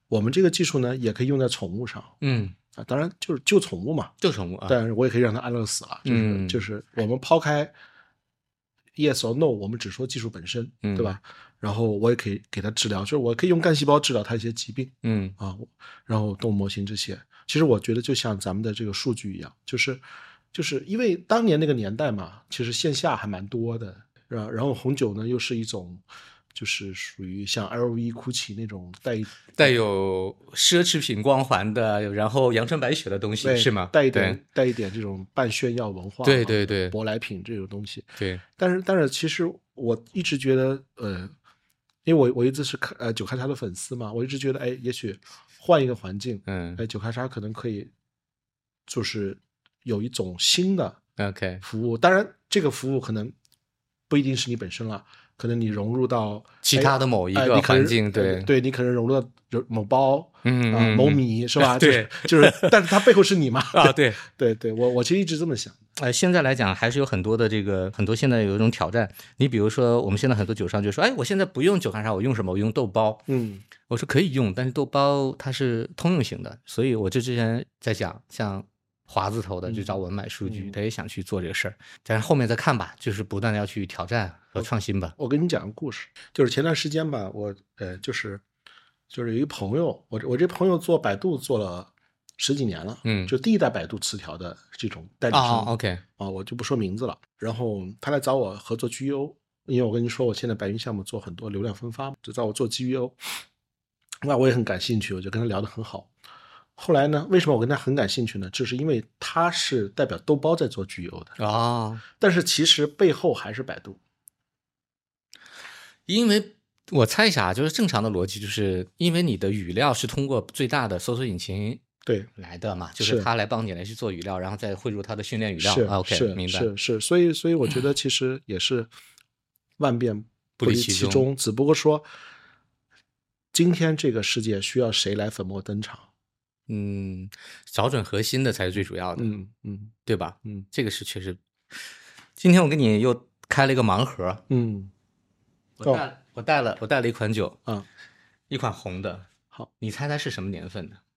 我们这个技术呢也可以用在宠物上嗯， 啊，当然就是救宠物嘛， 救宠物啊， 但是我也可以让它安乐死了，就是、 嗯就是我们抛开 yes or no， 我们只说技术本身， 嗯对吧？然后我也可以给它治疗，就是我可以用干细胞治疗它一些疾病嗯啊，然后动物模型这些，其实我觉得就像咱们的这个数据一样，就是就是因为当年那个年代嘛，其实线下还蛮多的，然后然后红酒呢又是一种。就是属于像 L V、GUCCI 那种带带有奢侈品光环的，然后阳春白雪的东西是吗？ 带一点带一点这种半炫耀文化， 对对对， 舶来品这种东西。 对， 但是但是其实我一直觉得，呃，因为我我一直是看呃九咔嚓的粉丝嘛，我一直觉得，哎，也许换一个环境， 嗯， 哎，九咔嚓可能可以，就是有一种新的 OK 服务。当然，这个服务可能不一定是你本身了。可能你融入到其他的某一个环境，对对，你可能融入到某包， 嗯啊，某米是吧？ 对， 就是，但是它背后是你嘛？ 啊，对， 对对，我我其实一直这么想。 呃，现在来讲还是有很多的这个很多现在有一种挑战。你比如说，我们现在很多酒商就说，哎，我现在不用酒咔嚓，我用什么？我用豆包。 嗯， 我说可以用，但是豆包它是通用型的，所以我就之前在讲，像华字头的就找我们买数据， 嗯、 他也想去做这个事儿，但是后面再看吧，就是不断的要去挑战和创新吧。 我, 我跟你讲个故事，就是前段时间吧，我呃，就是就是有一朋友，我我这朋友做百度做了十几年了， 嗯， 就第一代百度词条的这种代理商、 哦、，OK 啊，我就不说名字了。然后他来找我合作 G E O， 因为我跟你说，我现在白云项目做很多流量分发，就找我做 G E O， 那我也很感兴趣，我就跟他聊得很好。后来呢？为什么我跟他很感兴趣呢？就是因为他是代表豆包在做 G E O 的啊、哦， 但是其实背后还是百度。 因为我猜一下，就是正常的逻辑，就是因为你的语料是通过最大的搜索引擎对来的嘛，就是他来帮你来去做语料，然后再汇入他的训练语料。 是、 啊、OK， 是明白。 是是，所以所以我觉得其实也是万变不离其中， 其中只不过说今天这个世界需要谁来粉墨登场。 嗯，找准核心的才是最主要的， 嗯嗯， 对吧？ 嗯， 这个是确实。今天我给你又开了一个盲盒， 嗯， 我带、哦、我带了我带了一款酒啊， 一款红的， 好， 你猜猜是什么年份的？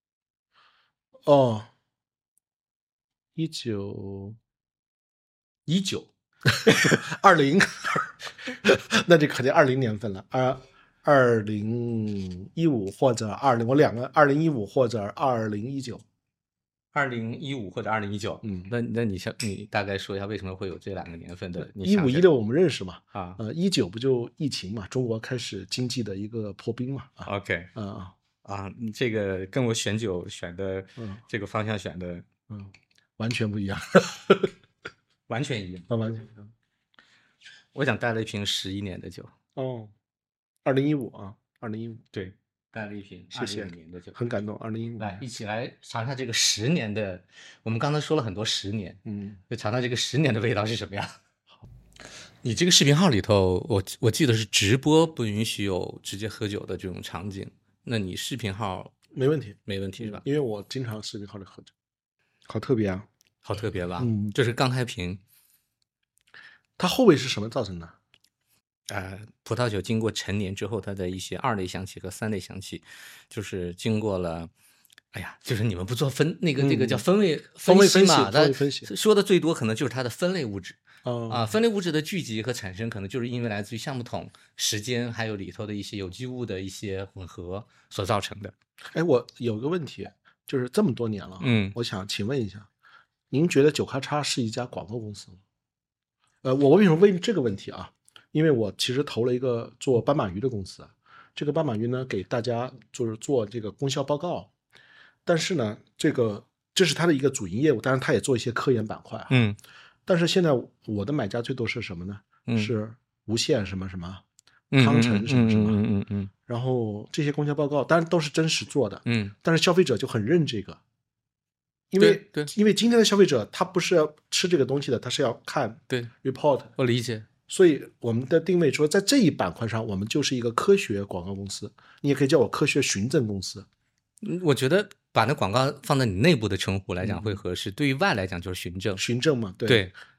哦，一九一九， 二零，那这肯定二零年份了，二。二零一五或者二零，我两个二零一五或者二零一九， 二零一五或者二零一九，嗯，那那你想你大概说一下为什么会有这两个年份的？ 一五一六我们认识嘛， 啊， 呃，一九不就疫情嘛，中国开始经济的一个破冰嘛， 啊、OK， 啊啊，这个跟我选酒选的，嗯，这个方向选的， 嗯，完全不一样， 完全一样， 啊，完全一样。 我想带了一瓶十一年的酒， 哦。二零一五啊，二零一五， 对，带了一瓶谢谢年的酒， 很感动。二零一五， 来一起来尝尝这个十年的。我们刚才说了很多十年， 嗯， 就尝尝这个十年的味道是什么样。好，你这个视频号里头，我我记得是直播不允许有直接喝酒的这种场景。那你视频号没问题， 没问题是吧？ 因为我经常视频号里喝酒，好特别啊， 好特别吧？ 嗯， 这是刚开瓶， 它后味是什么造成的？ 呃，葡萄酒经过陈年之后，它的一些二类香气和三类香气，就是经过了，哎呀，就是你们不做分那个那、嗯、个叫分位分析嘛？ 分析分析说的最多可能就是它的分类物质、 哦、 啊，分类物质的聚集和产生，可能就是因为来自于橡木桶、时间，还有里头的一些有机物的一些混合所造成的。 哎，我有个问题，就是这么多年了， 嗯， 我想请问一下，您觉得九咔嚓是一家广告公司吗？呃，我为什么问这个问题啊？因为我其实投了一个做斑马鱼的公司，这个斑马鱼呢给大家就是做这个功效报告，但是呢，这个这是它的一个主营业务，当然它也做一些科研板块， 嗯， 但是现在我的买家最多是什么呢？ 嗯、 是无限什么什么，康臣什么什么， 嗯嗯 嗯, 嗯， 然后这些功效报告当然都是真实做的， 嗯， 但是消费者就很认这个，因为对， 因为今天的消费者他不是要吃这个东西的，他是要看对 report， 我理解。 所以我们的定位说，在这一板块上，我们就是一个科学广告公司，你也可以叫我科学循证公司。 我觉得把那广告放在你内部的称呼来讲会合适，嗯、对于外来讲就是循证。 循证嘛，对。 对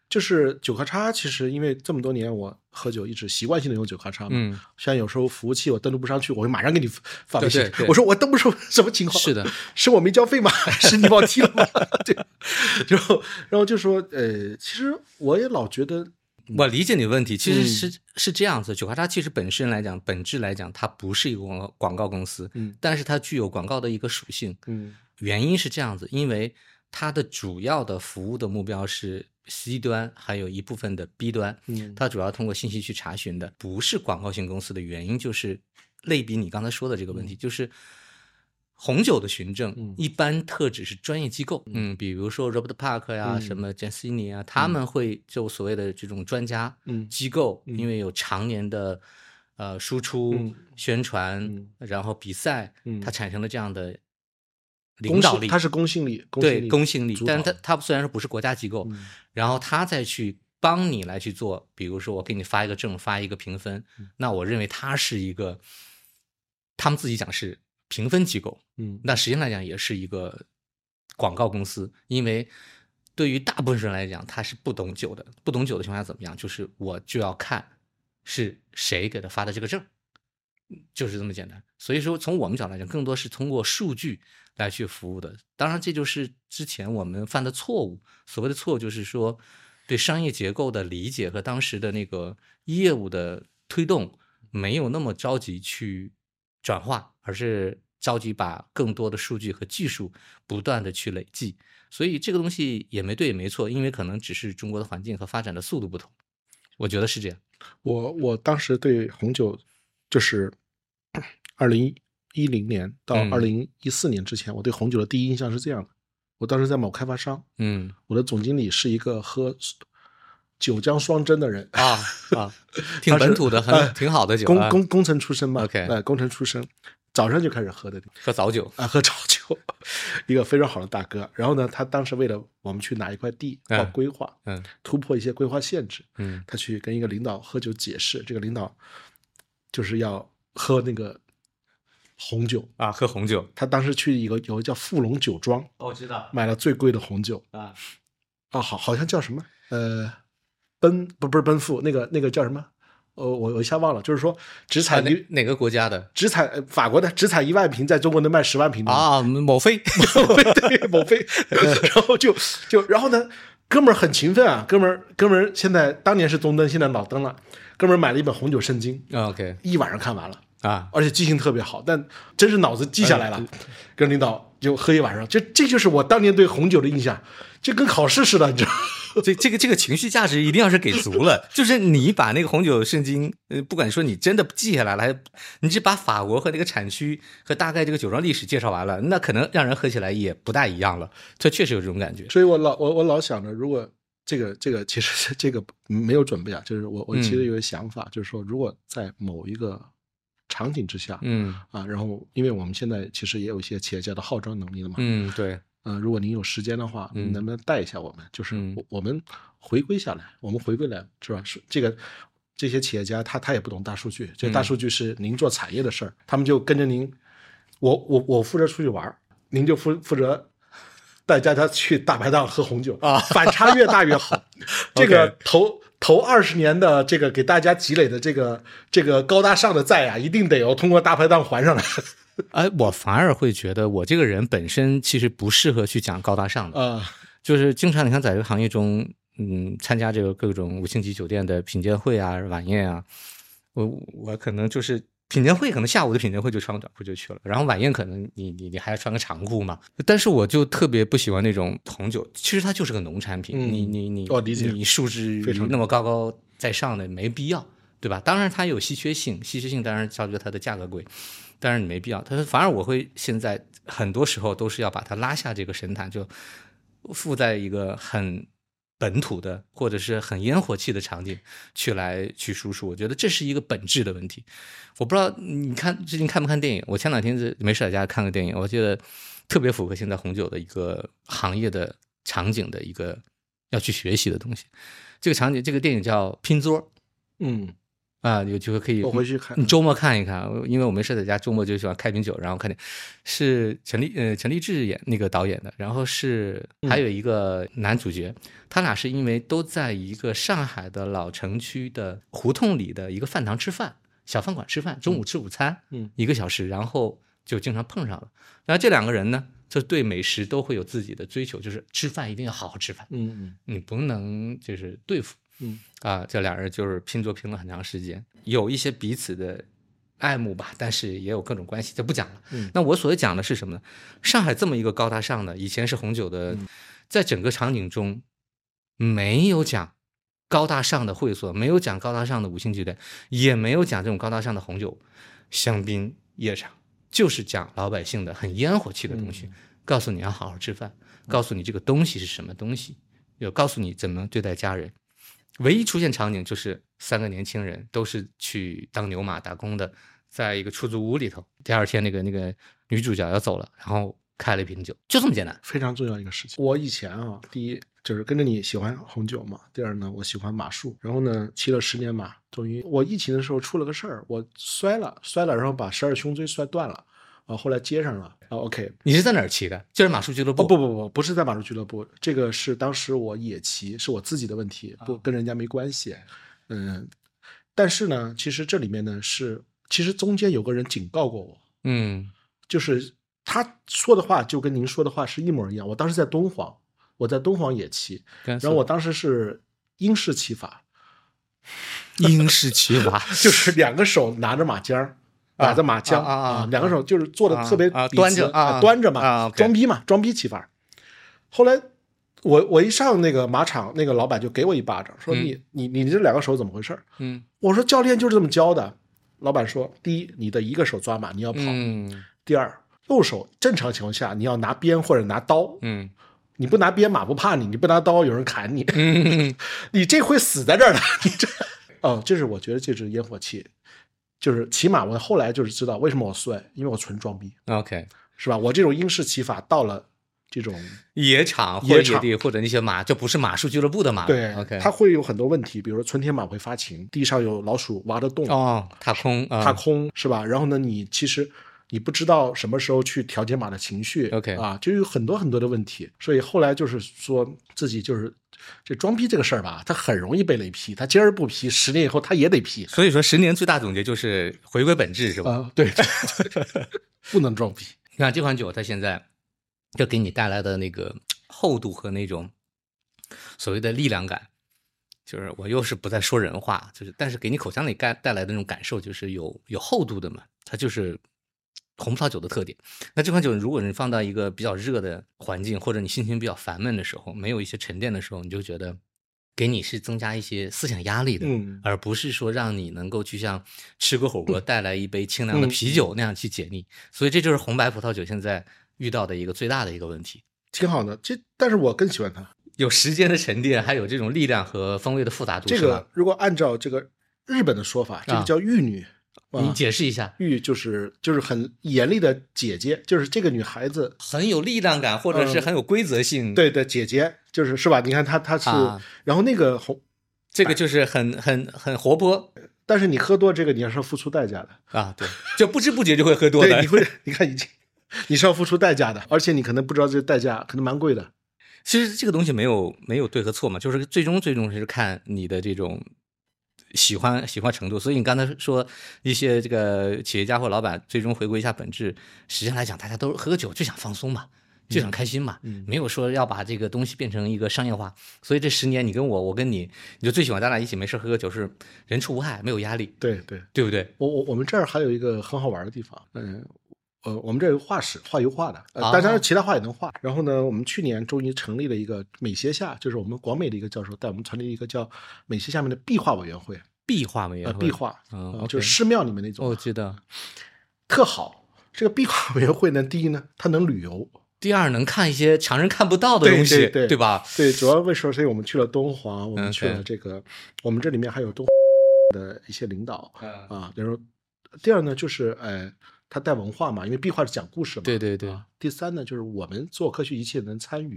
就是九咔嚓，其实因为这么多年我喝酒一直习惯性的用九咔嚓嘛， 嗯， 像有时候服务器我登录不上去，我会马上给你发微信， 对对对我说我登不上什么情况？ 是的， 是我没交费吗？还是你把我踢了吗？对，然后然后就说，呃，其实我也老觉得。 我理解你的问题，其实是、 嗯、 是这样子。九咔嚓其实本身来讲，本质来讲，它不是一个广告广告公司， 嗯， 但是它具有广告的一个属性， 嗯， 原因是这样子，因为它的主要的服务的目标是 C 端，还有一部分的 B 端， 嗯， 它主要通过信息去查询的，不是广告型公司的原因就是类比你刚才说的这个问题，嗯、就是。红酒的循证一般特指是专业机构，嗯，嗯比如说 Robert Park 呀、嗯、什么 Gensini 啊，他们会就所谓的这种专家机构，嗯、因为有常年的呃输出、嗯、宣传，嗯、然后比赛，嗯、它产生了这样的领导力， 它是公信力， 公信力对公信力，但是它它虽然说不是国家机构，嗯、然后它再去帮你来去做，比如说我给你发一个证，发一个评分，嗯、那我认为它是一个，他们自己讲是。评分机构，嗯，那实际上来讲也是一个广告公司，因为对于大部分人来讲，他是不懂酒的，不懂酒的情况下怎么样？就是我就要看是谁给他发的这个证，就是这么简单。所以说，从我们角度来讲，更多是通过数据来去服务的。当然，这就是之前我们犯的错误。所谓的错误，就是说对商业结构的理解和当时的那个业务的推动没有那么着急去转化，而是着急把更多的数据和技术不断的去累积，所以这个东西也没对也没错，因为可能只是中国的环境和发展的速度不同，我觉得是这样。 我我当时对红酒，就是二零一零年到二零一四年之前，嗯、我对红酒的第一印象是这样的：我当时在某开发商，嗯，我的总经理是一个喝九江双蒸的人啊啊，挺本土的，很、呃、挺好的酒， 工工工程出身嘛 ，OK， 呃，工程出身。早上就开始喝的， 喝早酒啊，喝早酒，一个非常好的大哥。然后呢，他当时为了我们去拿一块地搞规划，嗯，嗯突破一些规划限制，嗯，他去跟一个领导喝酒解释，这个领导就是要喝那个红酒啊，喝红酒。 他当时去一个有个叫富隆酒庄， 哦，我知道， 买了最贵的红酒啊， 啊，好，好像叫什么？呃，奔不不是奔富，那个那个叫什么？呃，我我一下忘了，就是说只采一、 啊、哪个国家的？ 只采法国的，只采一万瓶，在中国能卖十万瓶的啊，某飞， 某飞对某飞，然后就就然后呢，哥们儿很勤奋啊，哥们儿哥们儿现在当年是中灯，现在老灯了，哥们儿买了一本红酒圣经、 哦、，OK， 一晚上看完了啊， 而且记性特别好，但真是脑子记下来了，哎、跟领导就喝一晚上，这这就是我当年对红酒的印象，就跟考试似的，你知道。 这这个这个情绪价值一定要是给足了，就是你把那个红酒圣经，呃，不管说你真的记下来了，还你只把法国和那个产区和大概这个酒庄历史介绍完了，那可能让人喝起来也不大一样了。这确实有这种感觉。 所以我老我我老想着，如果这个这个其实这个没有准备啊，就是我我其实有个想法，嗯、就是说如果在某一个场景之下，嗯啊，然后因为我们现在其实也有一些企业家的号召能力了嘛， 嗯，对。 呃，如果您有时间的话，您能不能带一下我们？嗯、就是我我们回归下来，我们回归来是吧？是这个这些企业家他他也不懂大数据，这大数据是您做产业的事儿，嗯、他们就跟着您，我我我负责出去玩，您就负负责带大家去大排档喝红酒啊，反差越大越好。这个头头二十年的这个给大家积累的这个这个高大上的债啊，一定得要通过大排档还上来。 哎，我反而会觉得我这个人本身其实不适合去讲高大上的，啊，就是经常你看在这个行业中，嗯，参加这个各种五星级酒店的品鉴会啊、晚宴啊，我我可能就是品鉴会，可能下午的品鉴会就穿个短裤就去了，然后晚宴可能你你你还要穿个长裤嘛。但是我就特别不喜欢那种红酒，其实它就是个农产品，嗯、你你你哦，理解， 你素质那么高高在上的没必要，对吧？当然它有稀缺性，稀缺性当然造就它的价格贵。当然你没必要，但是反而我会现在很多时候都是要把它拉下这个神坛，就附在一个很本土的或者是很烟火气的场景去来去输出，我觉得这是一个本质的问题。我不知道你看最近看不看电影，我前两天没事在家看个电影，我觉得特别符合现在红酒的一个行业的场景的一个要去学习的东西。这个场景这个电影叫拼桌， 嗯。 啊，有机会可以， 我回去看你周末看一看，因为我没事在家，周末就喜欢开瓶酒，然后看点，是陈立呃陈立志演那个导演的，然后是还有一个男主角，嗯、他俩是因为都在一个上海的老城区的胡同里的一个饭堂吃饭，小饭馆吃饭，中午吃午餐， 嗯， 一个小时，然后就经常碰上了。然后这两个人呢，就对美食都会有自己的追求，就是吃饭一定要好好吃饭， 嗯嗯， 你不能就是对付。 嗯啊，这俩人就是拼桌拼了很长时间，有一些彼此的爱慕吧，但是也有各种关系，就不讲了。 嗯， 那我所讲的是什么呢？上海这么一个高大上的，以前是红酒的， 嗯、 在整个场景中没有讲高大上的会所，没有讲高大上的五星级店，也没有讲这种高大上的红酒、香槟夜场，就是讲老百姓的很烟火气的东西，嗯、告诉你要好好吃饭，告诉你这个东西是什么东西，有告诉你怎么对待家人。唯一出现场景就是三个年轻人都是去当牛马打工的，在一个出租屋里头。第二天那个那个女主角要走了，然后开了一瓶酒，就这么简单。 非常重要一个事情。我以前啊，第一就是跟着你喜欢红酒嘛，第二呢，我喜欢马术，然后呢骑了十年马，终于我疫情的时候出了个事儿，我摔了摔了，然后把十二胸椎摔断了。啊，后来接上了啊 ，OK。 你是在哪儿骑的？就是马术俱乐部？ 哦，不不不，不是在马术俱乐部，这个是当时我野骑，是我自己的问题，不跟人家没关系。嗯，但是呢，其实这里面呢是，其实中间有个人警告过我， 嗯， 就是他说的话就跟您说的话是一模一样。我当时在敦煌，我在敦煌野骑，然后我当时是英式骑法， 英式骑法就是两个手拿着马缰儿。打着马缰啊啊啊， 两个手就是做的特别啊，端着啊，端着嘛， 啊， 装逼嘛，装逼骑法。后来我我一上那个马场，那个老板就给我一巴掌，说你、嗯、你你这两个手怎么回事？ 嗯， 我说教练就是这么教的。老板说，第一，你的一个手抓马你要跑； 嗯、 第二，右手正常情况下你要拿鞭或者拿刀。 嗯， 你不拿鞭马不怕你，你不拿刀有人砍你。 嗯， 你这会死在这儿的。你这哦，这是我觉得这是烟火气。就是起码我后来就是知道为什么我摔，因为我纯装逼 ，OK， 是吧？我这种英式骑法到了这种野场或者野地或者那些马，就不是马术俱乐部的马， 对 ，OK， 它会有很多问题，比如说春天马会发情，地上有老鼠挖的洞， 哦，踏空， 嗯、踏空是吧？然后呢，你其实你不知道什么时候去调节马的情绪 ，OK， 啊，就有很多很多的问题，所以后来就是说自己就是。这装逼这个事儿吧，他很容易被雷劈，他今儿不劈，十年以后他也得劈。 所以说，十年最大总结就是回归本质，是吧？ 啊，对，对对不能装逼。 你看这款酒，它现在就给你带来的那个厚度和那种所谓的力量感，就是我又是不再说人话，就是但是给你口腔里带带来的那种感受，就是有有厚度的嘛，它就是红葡萄酒的特点。那这款酒如果你放到一个比较热的环境，或者你心情比较烦闷的时候，没有一些沉淀的时候，你就觉得给你是增加一些思想压力的， 嗯， 而不是说让你能够去像吃个火锅带来一杯清凉的啤酒那样去解腻。嗯、所以这就是红白葡萄酒现在遇到的一个最大的一个问题。 挺好的，这但是我更喜欢它， 有时间的沉淀，还有这种力量和风味的复杂度。 这个如果按照这个日本的说法，这个叫玉女。啊你解释一下， 玉就是就是很严厉的姐姐，就是这个女孩子很有力量感，或者是很有规则性。 嗯、对的，姐姐就是是吧？你看她她是， 啊、 然后那个红， 这个就是很很很活泼， 但是你喝多这个你要是要付出代价的啊，对，就不知不觉就会喝多的。 对，你会你看已经你是要付出代价的，而且你可能不知道这个代价可能蛮贵的。 其实这个东西没有没有对和错嘛，就是最终最终是看你的这种。喜欢喜欢程度，所以你刚才说一些这个企业家或老板最终回归一下本质，实际上来讲，大家都喝酒就想放松嘛，就想开心嘛， 嗯、 没有说要把这个东西变成一个商业化。所以这十年，你跟我，我跟你，你就最喜欢咱俩一起没事喝喝酒，是人畜无害，没有压力， 对对对不对？ 我我我们这儿还有一个很好玩的地方，嗯。呃，我们这有画室画油画的，呃，当然其他画也能画。然后呢，我们去年终于成立了一个美协下，就是我们广美的一个教授带我们成立一个叫美协下面的壁画委员会。 壁画委员会， 呃，壁画， 嗯、 呃，就是寺庙里面那种。 我知道， 特好。这个壁画委员会呢，第一呢，它能旅游； 第二，能看一些常人看不到的东西， 对对对， 对吧？ 对，主要为什么？所以我们去了敦煌，我们去了这个， okay. 我们这里面还有敦煌的一些领导、嗯、啊。然后，第二呢，就是呃。他带文化嘛，因为壁画是讲故事嘛。 对对对、 啊。第三呢，就是我们做科学一切能参与，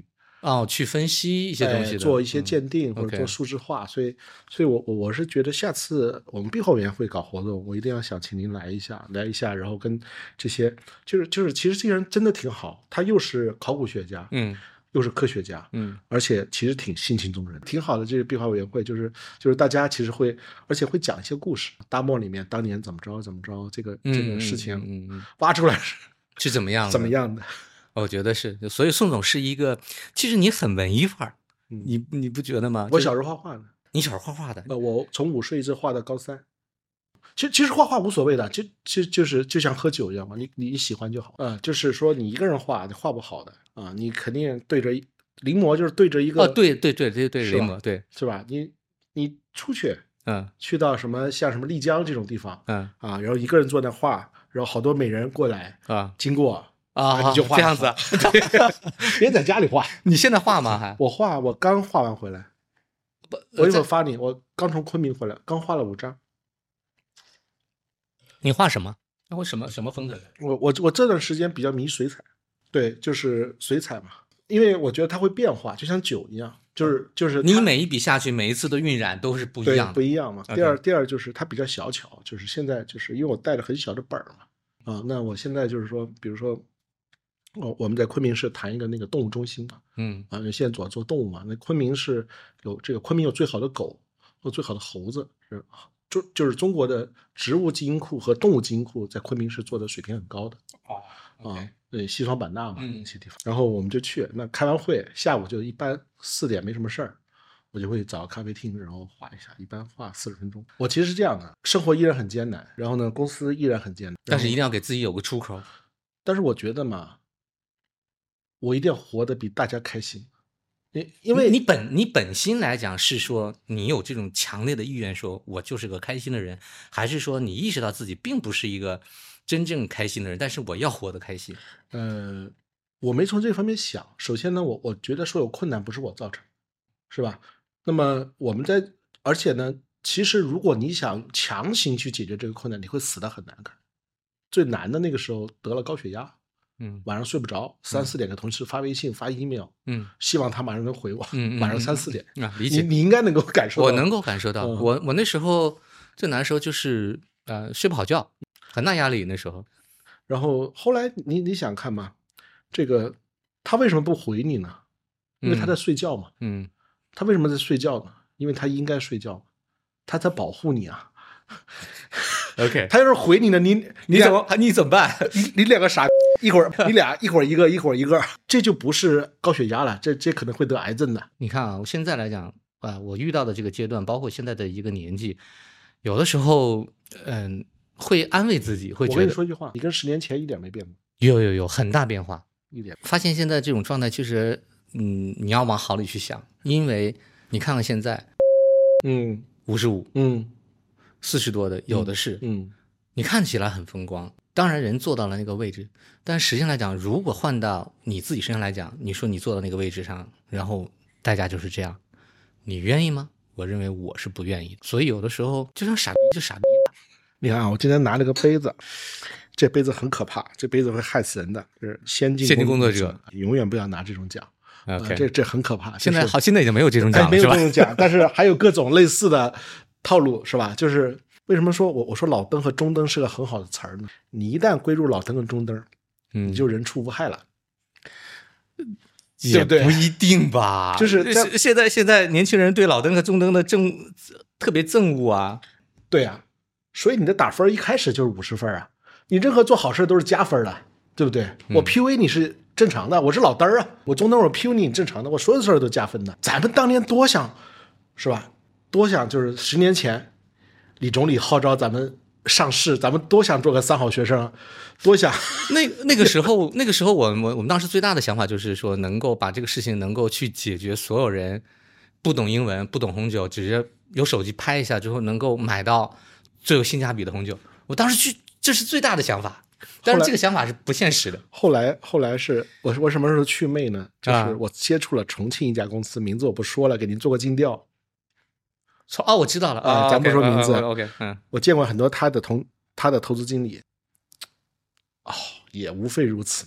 哦，去分析一些东西的， 哎、做一些鉴定、 嗯、 或者 OK 做数字化，所以，所以我我我是觉得下次我们闭后园会搞活动，我一定要想请您来一下，来一下，然后跟这些就是就是其实这些人真的挺好，他又是考古学家， 嗯， 又是科学家， 嗯， 而且其实挺性情中人，挺好的。这个壁画委员会就是就是大家其实会，而且会讲一些故事，大漠里面当年怎么着怎么着，这个、 嗯、 这个事情嗯嗯嗯挖出来是是怎么样的怎么样的。 我觉得是，所以宋总是一个，其实你很文艺范儿， 嗯、 你你不觉得吗？ 我小时候画画的， 你小时候画画的， 呃，我从五岁一直画到高三。其实其实画画无所谓的，就就就是就像喝酒一样嘛，你你喜欢就好。嗯、呃，就是说你一个人画，你画不好的啊、呃，你肯定对着临摹，就是对着一个哦，对对对对对，临摹，对， 是吧？你你出去， 嗯， 去到什么像什么丽江这种地方， 嗯啊，然后一个人坐那画，然后好多美人过来啊， 经过。 啊， 你就画这样子， 别在家里画。 你现在画吗？还我画，我刚画完回来。 不， 我一会儿发你。我刚从昆明回来，刚画了五张。 你画什么？那我什么什么风格的？ 我我我这段时间比较迷水彩，对，就是水彩嘛，因为我觉得它会变化，就像酒一样，就是就是你每一笔下去，每一次的晕染都是不一样的， 不一样嘛。 Okay. 第二第二就是它比较小巧，就是现在就是因为我带着很小的本儿嘛，啊，那我现在就是说，比如说。哦，我们在昆明市谈一个那个动物中心嘛， 嗯啊，现在主要做动物嘛。那昆明是有这个昆明有最好的狗和最好的猴子，是就就是中国的植物基因库和动物基因库在昆明是做的水平很高的。 哦， 啊，对，西双版纳嘛， 嗯那些地方。然后我们就去，那开完会下午就一般四点没什么事儿，我就会找咖啡厅，然后画一下，一般画四十分钟。我其实是这样的，生活依然很艰难，然后呢，公司依然很艰难， 但是一定要给自己有个出口。 但是我觉得嘛。我一定要活得比大家开心，因因为你本你本心来讲是说你有这种强烈的意愿，说我就是个开心的人，还是说你意识到自己并不是一个真正开心的人，但是我要活得开心？ 呃，我没从这方面想。首先呢，我我觉得所有困难不是我造成，是吧？那么我们在，而且呢，其实如果你想强行去解决这个困难，你会死得很难看。最难的那个时候得了高血压。 嗯， 晚上睡不着，三四点给同事发微信、发 email， 嗯， 希望他马上能回我。 嗯， 晚上三四点啊，理解。 你你应该能够感受到， 我能够感受到。嗯、我我那时候最难的时候就是呃睡不好觉，很大压力那时候。 然后后来你你想看嘛，这个他为什么不回你呢？因为他在睡觉嘛。 嗯， 他为什么在睡觉呢？因为他应该睡觉，他在保护你啊。 OK， 他要是回你呢，你你怎么你怎么办？ 你你两个傻，一会儿你俩一会儿一个，一会儿一个，这就不是高血压了，这这可能会得癌症的。 你看啊，我现在来讲啊，我遇到的这个阶段，包括现在的一个年纪，有的时候嗯会安慰自己，会觉得我跟你说一句话，你跟十年前一点没变吗？ 有有有很大变化， 一点。 发现现在这种状态，其实嗯你要往好里去想，因为你看看现在， 嗯， 五十五， 嗯。 四十多的有的是， 嗯， 你看起来很风光，当然人做到了那个位置，但实际上来讲，如果换到你自己身上来讲，你说你坐到那个位置上，然后代价就是这样，你愿意吗？我认为我是不愿意的。所以有的时候就像傻逼就傻逼吧。 你看啊，我今天拿了个杯子，这杯子很可怕，这杯子会害死人的，就是先进先进工作者， 永远不要拿这种奖。 OK， 呃、这这很可怕。 现在好，现在已经没有这种奖了， 没有这种奖，但是还有各种类似的套路，是吧？就是为什么说我我说老登和中登是个很好的词儿呢？你一旦归入老登和中登， 嗯， 你就人畜无害了， 也不一定吧？ 就是现在现在年轻人对老登和中登的憎特别憎恶啊。 对啊，所以你的打分一开始就是五十分啊，你任何做好事都是加分的，对不对？ 嗯、 我 P U A 你是正常的，我是老登啊，我中登我 P U A 你正常的，我所有的事儿都加分的。咱们当年多想，是吧？多想就是十年前，李总理号召咱们上市，咱们多想做个三好学生，多想。 那那个时候，那个时候我我我们当时最大的想法就是说，能够把这个事情能够去解决所有人不懂英文、不懂红酒，直接有手机拍一下之后能够买到最有性价比的红酒。我当时去，这是最大的想法。但是这个想法是不现实的。 后来，后来是我我什么时候去魅呢？就是我接触了重庆一家公司，名字我不说了，给您做个尽调。 哦，我知道了啊，咱不说名字。 OK， 嗯， 我见过很多他的同他的投资经理，哦，也无非如此嘛。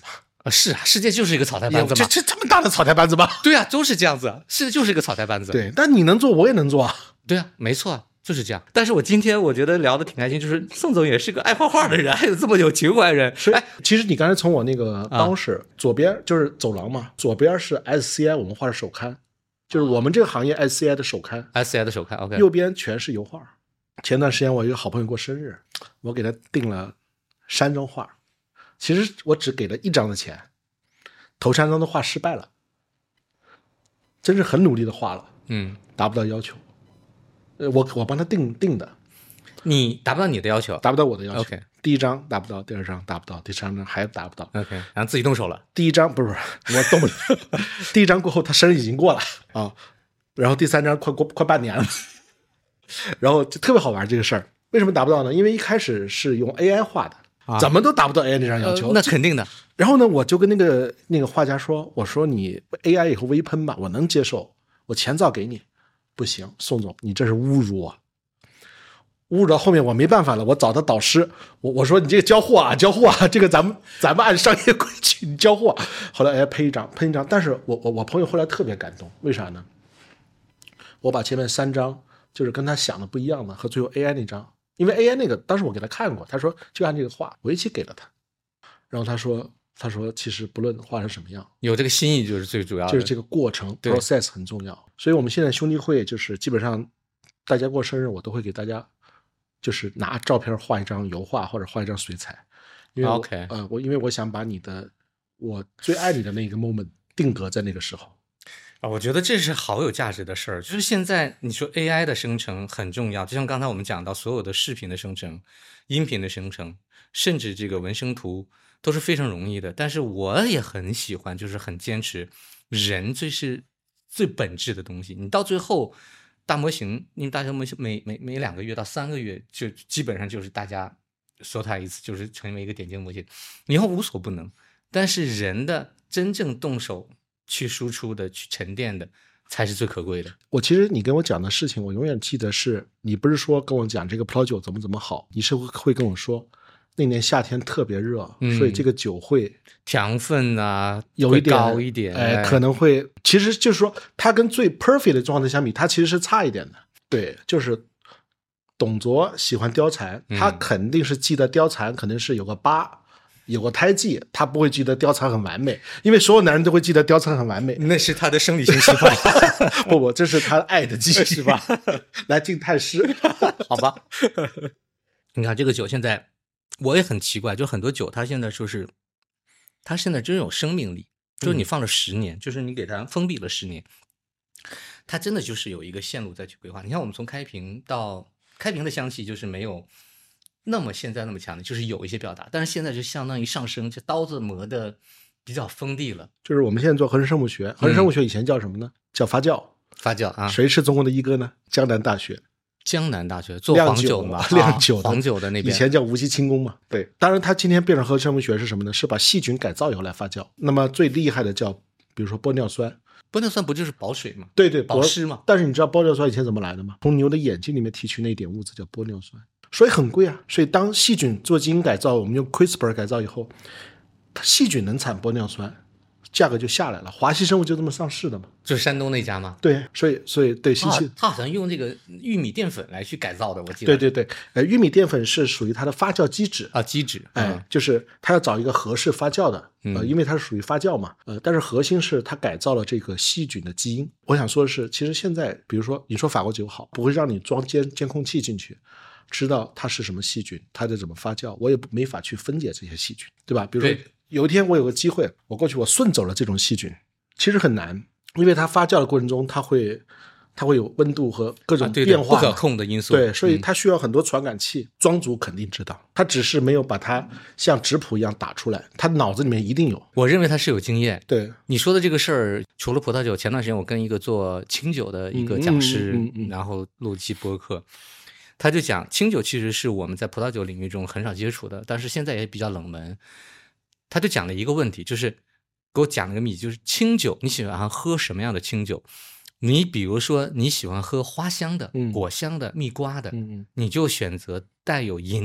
啊，是啊，世界就是一个草台班子这嘛。 这这么大的草台班子吗？ 对啊，都是这样子啊，世界就是一个草台班子。 对，但你能做，我也能做啊。 对啊，没错啊，就是这样。但是我今天我觉得聊的挺开心，就是宋总也是个爱画画的人，还有这么有情怀的人。 哎，其实你刚才从我那个办公室、啊、左边就是走廊嘛，左边是 S C I 我们画的手刊，就是我们这个行业 S C I 的手刊 ，S C I 的手刊 ，OK。 右边全是油画。前段时间我有一个好朋友过生日，我给他订了三张画，其实我只给了一张的钱，头三张都画失败了，真是很努力的画了， 嗯， 达不到要求。呃，我我帮他定定的， 你达不到你的要求， 达不到我的要求。 OK， 第一张达不到，第二张达不到，第三张还达不到。 OK， 然后自己动手了。 第一张不是我动不了，第一张过后他生日已经过了啊，然后第三张快过快半年了。然后就特别好玩这个事儿，为什么达不到呢？因为一开始是用 A I 画的，啊、怎么都达不到 A I 那张要求、 呃。那肯定的。 然后呢，我就跟那个那个画家说，我说你 A I 以后微喷吧，我能接受，我钱照给你。不行，宋总，你这是侮辱我。侮辱到后面我没办法了，我找他导师，我我说你这个交货啊，交货啊，这个咱们咱们按商业规矩你交货。后来哎喷一张喷一张，但是我我我朋友后来特别感动，为啥呢？我把前面三张。就是跟他想的不一样的，和最后 A I 那张，因为 A I 那个当时我给他看过，他说就按这个画，我一起给了他，然后他说他说其实不论画成什么样， 有这个心意就是最主要的， 就是这个过程 process 很重要。所以我们现在兄弟会就是基本上大家过生日，我都会给大家就是拿照片画一张油画或者画一张水彩，因为我、 OK 呃我因为我想把你的我最爱你的那个 moment 定格在那个时候。 啊，我觉得这是好有价值的事儿。就是现在你说 A I 的生成很重要，就像刚才我们讲到所有的视频的生成、音频的生成，甚至这个纹身图都是非常容易的。但是我也很喜欢，就是很坚持人最是最本质的东西。你到最后大模型，因为大模型每每每两个月到三个月就基本上就是大家说它一次，就是成为一个典型模型，你以后无所不能。但是人的真正动手去输出的、去沉淀的，才是最可贵的。 我其实你跟我讲的事情，我永远记得是，你不是说跟我讲这个葡萄酒怎么怎么好，你是会跟我说，那年夏天特别热，嗯、所以这个酒会糖分啊有一点高一点， 哎，可能会，其实就是说，它跟最 perfect 的状态相比，它其实是差一点的。对，就是董卓喜欢貂蝉，他肯定是记得貂蝉肯定是有个疤。有个胎记，他不会记得貂蝉很完美，因为所有男人都会记得貂蝉很完美， 那是他的生理性习惯。 不不，这是他爱的记忆是吧？来敬太师， 好吧。你看这个酒现在，我也很奇怪，就很多酒它现在说是，它现在真有生命力，就是你放了十年，嗯、就是你给它封闭了十年，它真的就是有一个线路再去规划。你看我们从开瓶到开瓶的香气就是没有。那么现在那么强的，就是有一些表达，但是现在就相当于上升，就刀子磨的比较锋利了。 就是我们现在做合成生物学，合成生物学以前叫什么呢？嗯、叫发酵。 发酵啊， 谁是中国的一哥呢？江南大学。 江南大学做黄酒嘛， 酿酒、 啊、黄酒的那边， 以前叫无锡轻工嘛。对，当然它今天变成合成生物学是什么呢？是把细菌改造以后来发酵。那么最厉害的叫，比如说玻尿酸。 玻尿酸不就是保水吗？ 对对， 保湿嘛。 但是你知道玻尿酸以前怎么来的吗？从牛的眼睛里面提取那点物质叫玻尿酸。所以很贵啊，所以当细菌做基因改造，我们用 CRISPR 改造以后，它细菌能产玻尿酸，价格就下来了。华西生物就这么上市的嘛， 就是山东那家吗？ 对，所以所以对，信息、 啊、他好像用这个玉米淀粉来去改造的，我记得。 对对对，呃，玉米淀粉是属于它的发酵基质啊，基质， 哎、嗯，就是它要找一个合适发酵的，呃，因为它是属于发酵嘛，呃，但是核心是它改造了这个细菌的基因。我想说的是，其实现在，比如说你说法国酒好，不会让你装监监控器进去。知道它是什么细菌，它在怎么发酵，我也没法去分解这些细菌，对吧？比如说有一天我有个机会，我过去我顺走了这种细菌，其实很难，因为它发酵的过程中，它会它会有温度和各种变化、 啊、对对不可控的因素， 对，所以它需要很多传感器。嗯、庄主肯定知道，他只是没有把它像质谱一样打出来，他脑子里面一定有。 我认为他是有经验。 对， 你说的这个事儿，除了葡萄酒，前段时间我跟一个做清酒的一个讲师， 嗯嗯嗯嗯、 然后录一期播客。他就讲清酒其实是我们在葡萄酒领域中很少接触的，但是现在也比较冷门。他就讲了一个问题，就是给我讲了个秘籍，就是清酒你喜欢喝什么样的清酒？你比如说你喜欢喝花香的、嗯、果香的、蜜瓜的、嗯、你就选择带有吟酿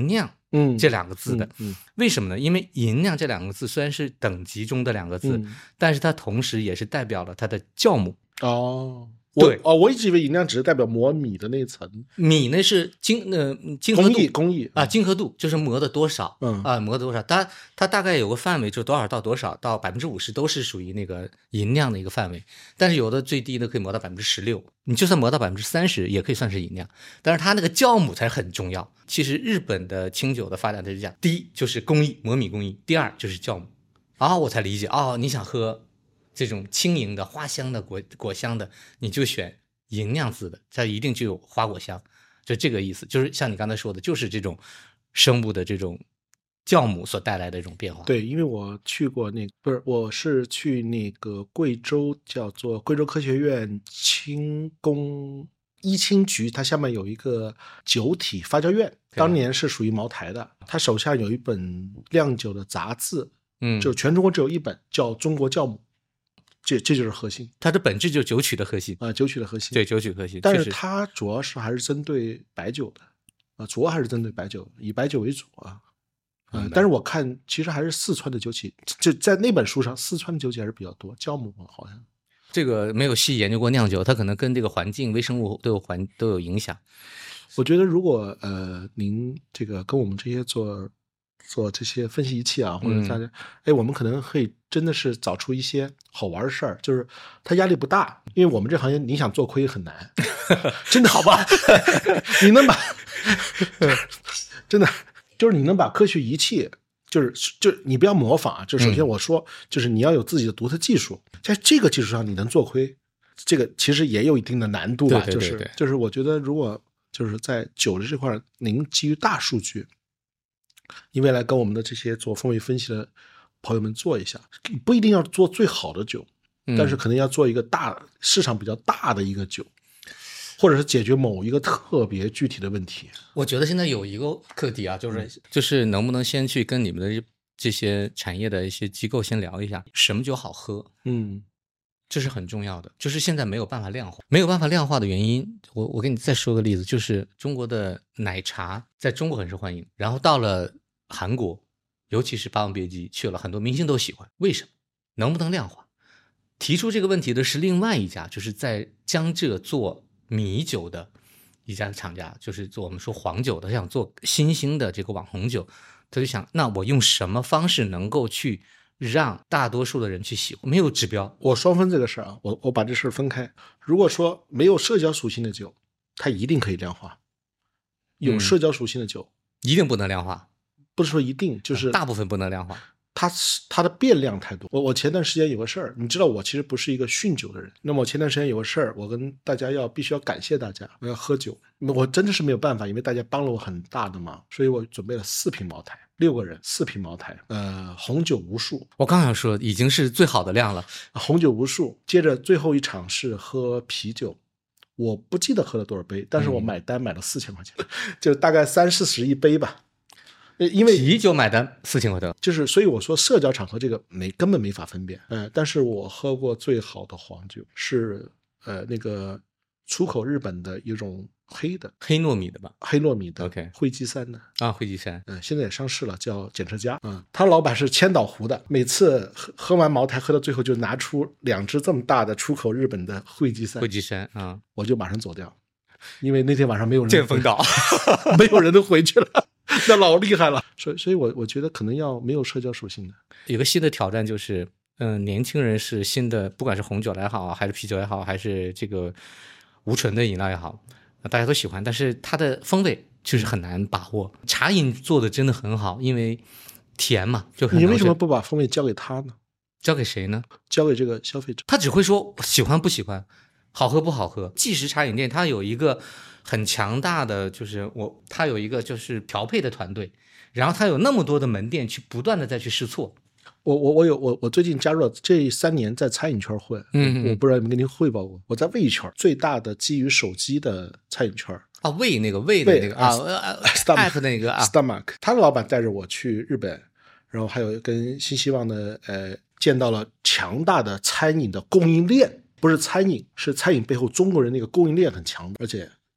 嗯这两个字的。 嗯嗯为什么呢？因为银酿这两个字虽然是等级中的两个字， 嗯但是它同时也是代表了它的酵母。 哦， 对我哦，我一直以为银酿只是代表磨米的那一层， 米呢是精呃精合度工艺工艺啊，精合度就是磨的多少， 嗯啊磨的多少，它它大概有个范围，就多少到多少到百分之五十都是属于那个银酿的一个范围，但是有的最低的可以磨到百分之十六，你就算磨到百分之三十也可以算是银酿，但是它那个酵母才很重要。其实日本的清酒的发展就是这样，第一就是工艺磨米工艺，第二就是酵母，然后我才理解哦，你想喝这种轻盈的花香的果果香的，你就选银酿字的，它一定就有花果香，就这个意思。就是像你刚才说的，就是这种生物的这种酵母所带来的一种变化。 对，因为我去过那个，不是，我是去那个贵州，叫做贵州科学院轻工一轻局，它下面有一个酒体发酵院，当年是属于茅台的，他手下有一本酿酒的杂志， 嗯， 就全中国只有一本，叫《中国酵母》。这这就是核心， 它的本质就是酒曲的核心啊、呃，酒曲的核心。 对，酒曲核心。 但是它主要是还是针对白酒的，啊、呃，主要还是针对白酒，以白酒为主啊。嗯、呃，但是我看其实还是四川的酒企，就在那本书上，四川的酒企还是比较多，酵母好像。 这个没有细研究过酿酒，它可能跟这个环境、微生物都有环都有影响。 我觉得如果呃您这个跟我们这些做做这些分析仪器啊，或者大家，哎、嗯，我们可能会真的是找出一些好玩的事儿，就是它压力不大，因为我们这行业你想做亏很难，真的好吧？你能把真的就是你能把科学仪器，就是就你不要模仿啊，就首先我说、嗯、就是你要有自己的独特技术，在这个基础上你能做亏，这个其实也有一定的难度吧， 对对对对就是就是我觉得如果就是在酒的这块，您基于大数据。你未来跟我们的这些做风味分析的朋友们做一下，不一定要做最好的酒，但是可能要做一个大市场比较大的一个酒，或者是解决某一个特别具体的问题。 我觉得现在有一个课题啊，就是、嗯、就是能不能先去跟你们的这些产业的一些机构先聊一下，什么酒好喝？ 嗯， 这是很重要的。就是现在没有办法量化，没有办法量化的原因，我我给你再说个例子，就是中国的奶茶在中国很受欢迎，然后到了韩国，尤其是《霸王别姬》去了，很多明星都喜欢。为什么？能不能量化？提出这个问题的是另外一家，就是在江浙做米酒的一家厂家，就是做我们说黄酒的，他想做新兴的这个网红酒，他就想，那我用什么方式能够去让大多数的人去喜欢？没有指标。 我双分这个事儿啊，我我把这事儿分开。如果说没有社交属性的酒，它一定可以量化；有社交属性的酒， 嗯、一定不能量化。 不是说一定，就是大部分不能量化， 它它的变量太多。我我前段时间有个事儿，你知道我其实不是一个酗酒的人。那么我前段时间有个事儿，我跟大家要必须要感谢大家，我要喝酒，我真的是没有办法，因为大家帮了我很大的忙，所以我准备了四瓶茅台，六个人四瓶茅台，呃，红酒无数。 我刚想说，已经是最好的量了， 红酒无数。接着最后一场是喝啤酒。我不记得喝了多少杯，但是我买单买了四千块钱，嗯、就大概三四十一杯吧。因为啤酒买单四千块钱， 就是所以我说社交场合这个没根本没法分辨。呃，但是我喝过最好的黄酒是呃那个出口日本的一种黑的黑糯米的吧， 黑糯米的 ，OK， 惠基山的啊，惠基山， 呃，现在也上市了，叫检测家。嗯，他老板是千岛湖的，每次喝喝完茅台喝到最后就拿出两只这么大的出口日本的惠基山， 惠基山啊， 我就马上走掉，因为那天晚上没有人见风岛， 没有人都回去了。那老厉害了，所以所以我我觉得可能要没有社交属性的。 有个新的挑战就是，嗯、呃，年轻人是新的，不管是红酒也好，还是啤酒也好，还是这个无醇的饮料也好，大家都喜欢，但是它的风味就是很难把握。茶饮做的真的很好，因为甜嘛，就很。 你为什么不把风味交给他呢？ 交给谁呢？ 交给这个消费者， 他只会说喜欢不喜欢，好喝不好喝。即食茶饮店它有一个很强大的，就是我，它有一个就是调配的团队，然后它有那么多的门店去不断的再去试错。 我我我有我我最近加入了这三年在餐饮圈混，嗯，我不知道有没有跟您汇报过，我在味圈最大的基于手机的餐饮圈啊，味那个味的那个啊 ，app 那个啊 ，Stomach， 他的老板带着我去日本，然后还有跟新希望的呃见到了强大的餐饮的供应链。不是餐饮，是餐饮背后中国人那个供应链很强的，而且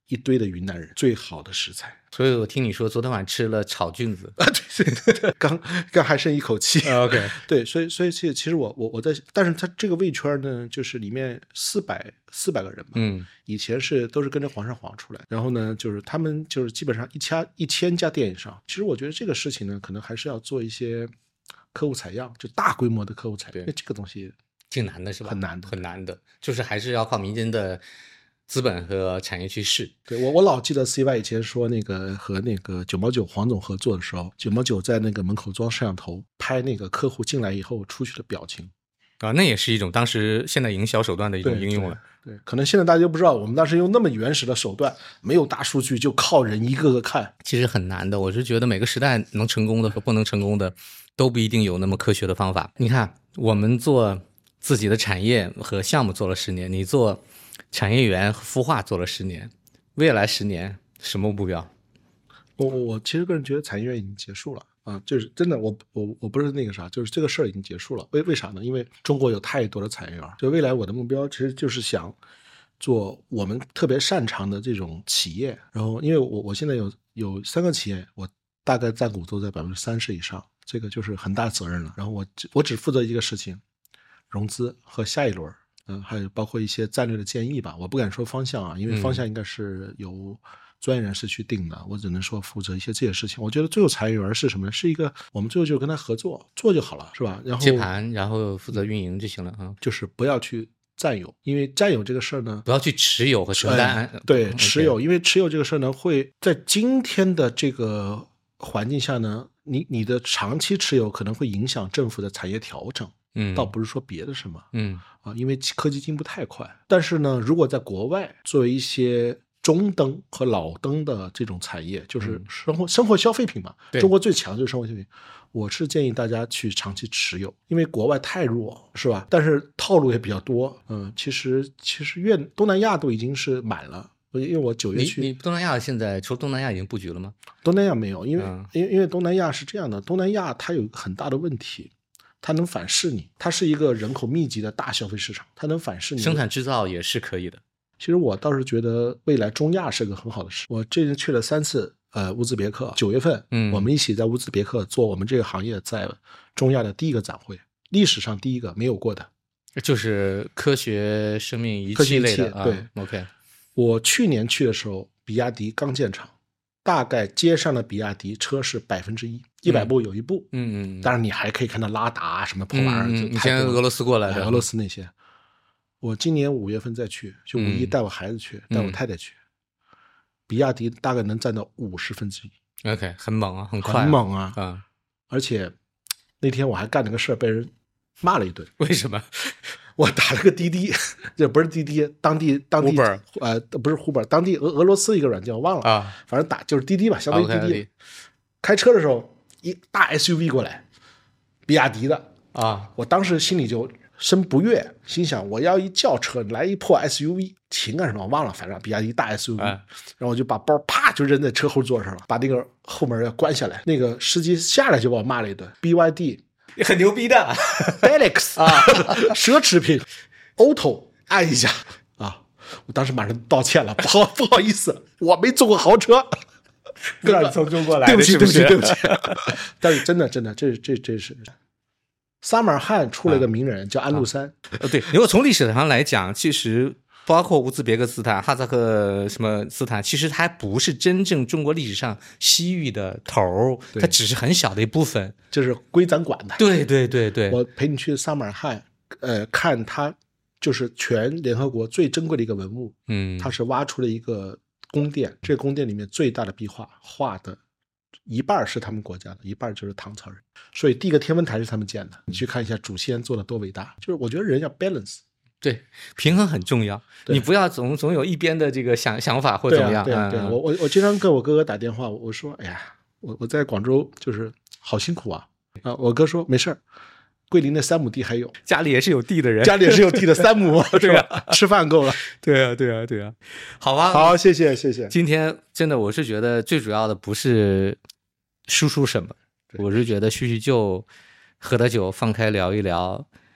一堆的云南人，最好的食材。 所以我听你说昨天晚上吃了炒菌子啊，对对对对，刚刚还剩一口气。 OK， 对，所以所以其实其实我我我在，但是他这个胃圈呢，就是里面四百四百个人嘛， 嗯， 以前是都是跟着皇上皇出来，然后呢，就是他们就是基本上一家一千家店以上。其实我觉得这个事情呢，可能还是要做一些客户采样，就大规模的客户采样，因为这个东西挺难的，是吧？ 很难的， 很难的，就是还是要靠民间的资本和产业去试。 对，我我老记得 C Y 以前说那个和那个九毛九黄总合作的时候，九毛九在那个门口装摄像头拍那个客户进来以后出去的表情啊，那也是一种当时现代营销手段的一种应用了。 对，对，可能现在大家就不知道，我们当时用那么原始的手段，没有大数据，就靠人一个个看， 其实很难的。我是觉得每个时代能成功的和不能成功的，都不一定有那么科学的方法。你看，我们做自己的产业和项目做了十年，你做产业园和孵化做了十年，未来十年什么目标？ 我我我其实个人觉得产业园已经结束了啊，就是真的，我我我不是那个啥，就是这个事儿已经结束了。为为啥呢？因为中国有太多的产业园，就未来我的目标其实就是想做我们特别擅长的这种企业。然后，因为我我现在有有三个企业，我大概占股都在百分之三十以上，这个就是很大责任了。然后我我只负责一个事情，融资和下一轮。嗯，还有包括一些战略的建议吧，我不敢说方向啊，因为方向应该是由专业人士去定的，嗯、我只能说负责一些这些事情。我觉得最后产业园是什么呢？是一个我们最后就跟他合作做就好了，是吧？然后接盘，然后负责运营就行了啊。 就是不要去占有，因为占有这个事儿呢， 不要去持有和承担。 哎、对，持有，因为持有这个事儿呢，会在今天的这个环境下呢，你你的长期持有可能会影响政府的产业调整。 嗯， 倒不是说别的什么， 嗯啊，因为科技进步太快。但是呢，如果在国外作为一些中灯和老灯的这种产业，就是生活、嗯、生活消费品嘛，中国最强就是生活消费品。我是建议大家去长期持有，因为国外太弱，是吧？但是套路也比较多。嗯，其实其实越东南亚都已经是满了。因为我九月去， 你你东南亚现在除了东南亚已经布局了吗？ 东南亚没有，因为、 嗯、 因为因为东南亚是这样的，东南亚它有一个很大的问题。它能反噬你，它是一个人口密集的大消费市场，它能反噬你。 生产制造也是可以的。 其实我倒是觉得未来中亚是个很好的事。我这次去了三次，呃，乌兹别克，九月份， 嗯， 我们一起在乌兹别克做我们这个行业在中亚的第一个展会，历史上第一个没有过的， 就是科学生命仪器类的。 对、 啊、，OK。 我去年去的时候，比亚迪刚建厂。大概街上的比亚迪车是百分之一，一百部有一部。 嗯嗯。 当然你还可以看到拉达什么破玩意儿。 嗯，以前俄罗斯过来的， 俄罗斯那些。我今年五月份再去，就五一带我孩子去， 嗯、 带我太太去。比亚迪大概能占到五十分之一。 OK， 很猛啊，很快、啊， 很猛啊！ 啊， 而且那天我还干了个事儿，被人骂了一顿。 为什么？ 我打了个滴滴，这不是滴滴，当地当地 Uber 呃不是 Uber， 当地俄俄罗斯一个软件我忘了啊， 反正打就是滴滴吧，相当于滴滴。 Okay, 开车的时候，一大 S U V 过来，比亚迪的啊， 我当时心里就生不悦，心想我要一轿车，你来一破 S U V， 情干什么我忘了，反正比亚迪大 S U V，、哎、然后我就把包啪就扔在车后座上了，把那个后门要关下来，那个司机下来就把我骂了一顿 ，B Y D。 很牛逼的 ，Alex 啊，奢侈品 ，Auto 按一下啊，我当时马上道歉了，不好不好意思，我没坐过豪车， 不知道你从中国来的， 对不起是不是对不起对不起，但是真的真的，这这这是撒马尔罕出了一个名人、啊、叫安禄山， 呃、啊、对，如果从历史上来讲，其实。包括乌兹别克斯坦、哈萨克什么斯坦，其实它还不是真正中国历史上西域的头，它只是很小的一部分， 就是归咱管的。 对对对对， 我陪你去撒马尔罕，呃，看它就是全联合国最珍贵的一个文物， 嗯， 它是挖出了一个宫殿，这个宫殿里面最大的壁画画的一半是他们国家的，一半就是唐朝人，所以第一个天文台是他们建的。你去看一下祖先做的多伟大，就是我觉得人要 balance。 对，平衡很重要，你不要总总有一边的这个想想法或怎么样。 对啊，对啊，对啊，我我我经常跟我哥哥打电话，我说，哎呀，我我在广州就是好辛苦啊啊！我哥说没事儿，桂林的三亩地还有， 家里也是有地的人， 家里也是有地的，三亩是吧？ 啊、 吃饭够了。 对啊，对啊，对啊。好吧， 好，谢谢谢谢。 今天真的，我是觉得最主要的不是输出什么，我是觉得叙叙旧，喝点酒，放开聊一聊。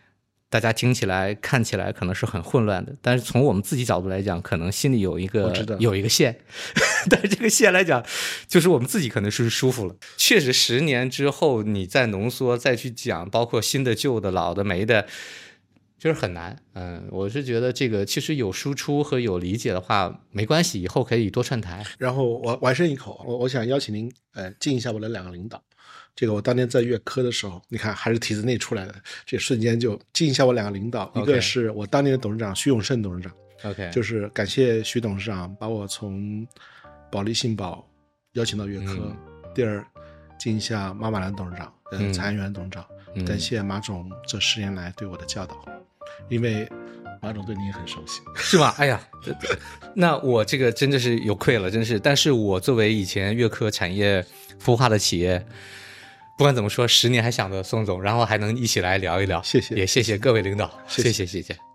大家听起来看起来可能是很混乱的，但是从我们自己角度来讲，可能心里有一个有一个线，但是这个线来讲，就是我们自己可能是舒服了。确实，十年之后你再浓缩再去讲，包括新的、旧的、老的、没的，就是很难。嗯，我是觉得这个其实有输出和有理解的话没关系，以后可以多串台。 然后我完胜一口，我我想邀请您，呃，敬一下我的两个领导。这个我当年在粤科的时候，你看还是体制内出来的，这瞬间就敬一下我两个领导， Okay. 一个是我当年的董事长徐永胜董事长 OK， 就是感谢徐董事长把我从保利信保邀请到粤科。嗯、第二，敬一下马马兰董事长，呃， 嗯、 财源董事长，嗯、感谢马总这十年来对我的教导，因为马总对你也很熟悉， 是吗？哎呀，那我这个真的是有愧了，真是。但是我作为以前粤科产业孵化的企业。不管怎么说，十年还想着宋总，然后还能一起来聊一聊， 谢谢， 也谢谢各位领导， 谢谢谢谢谢谢。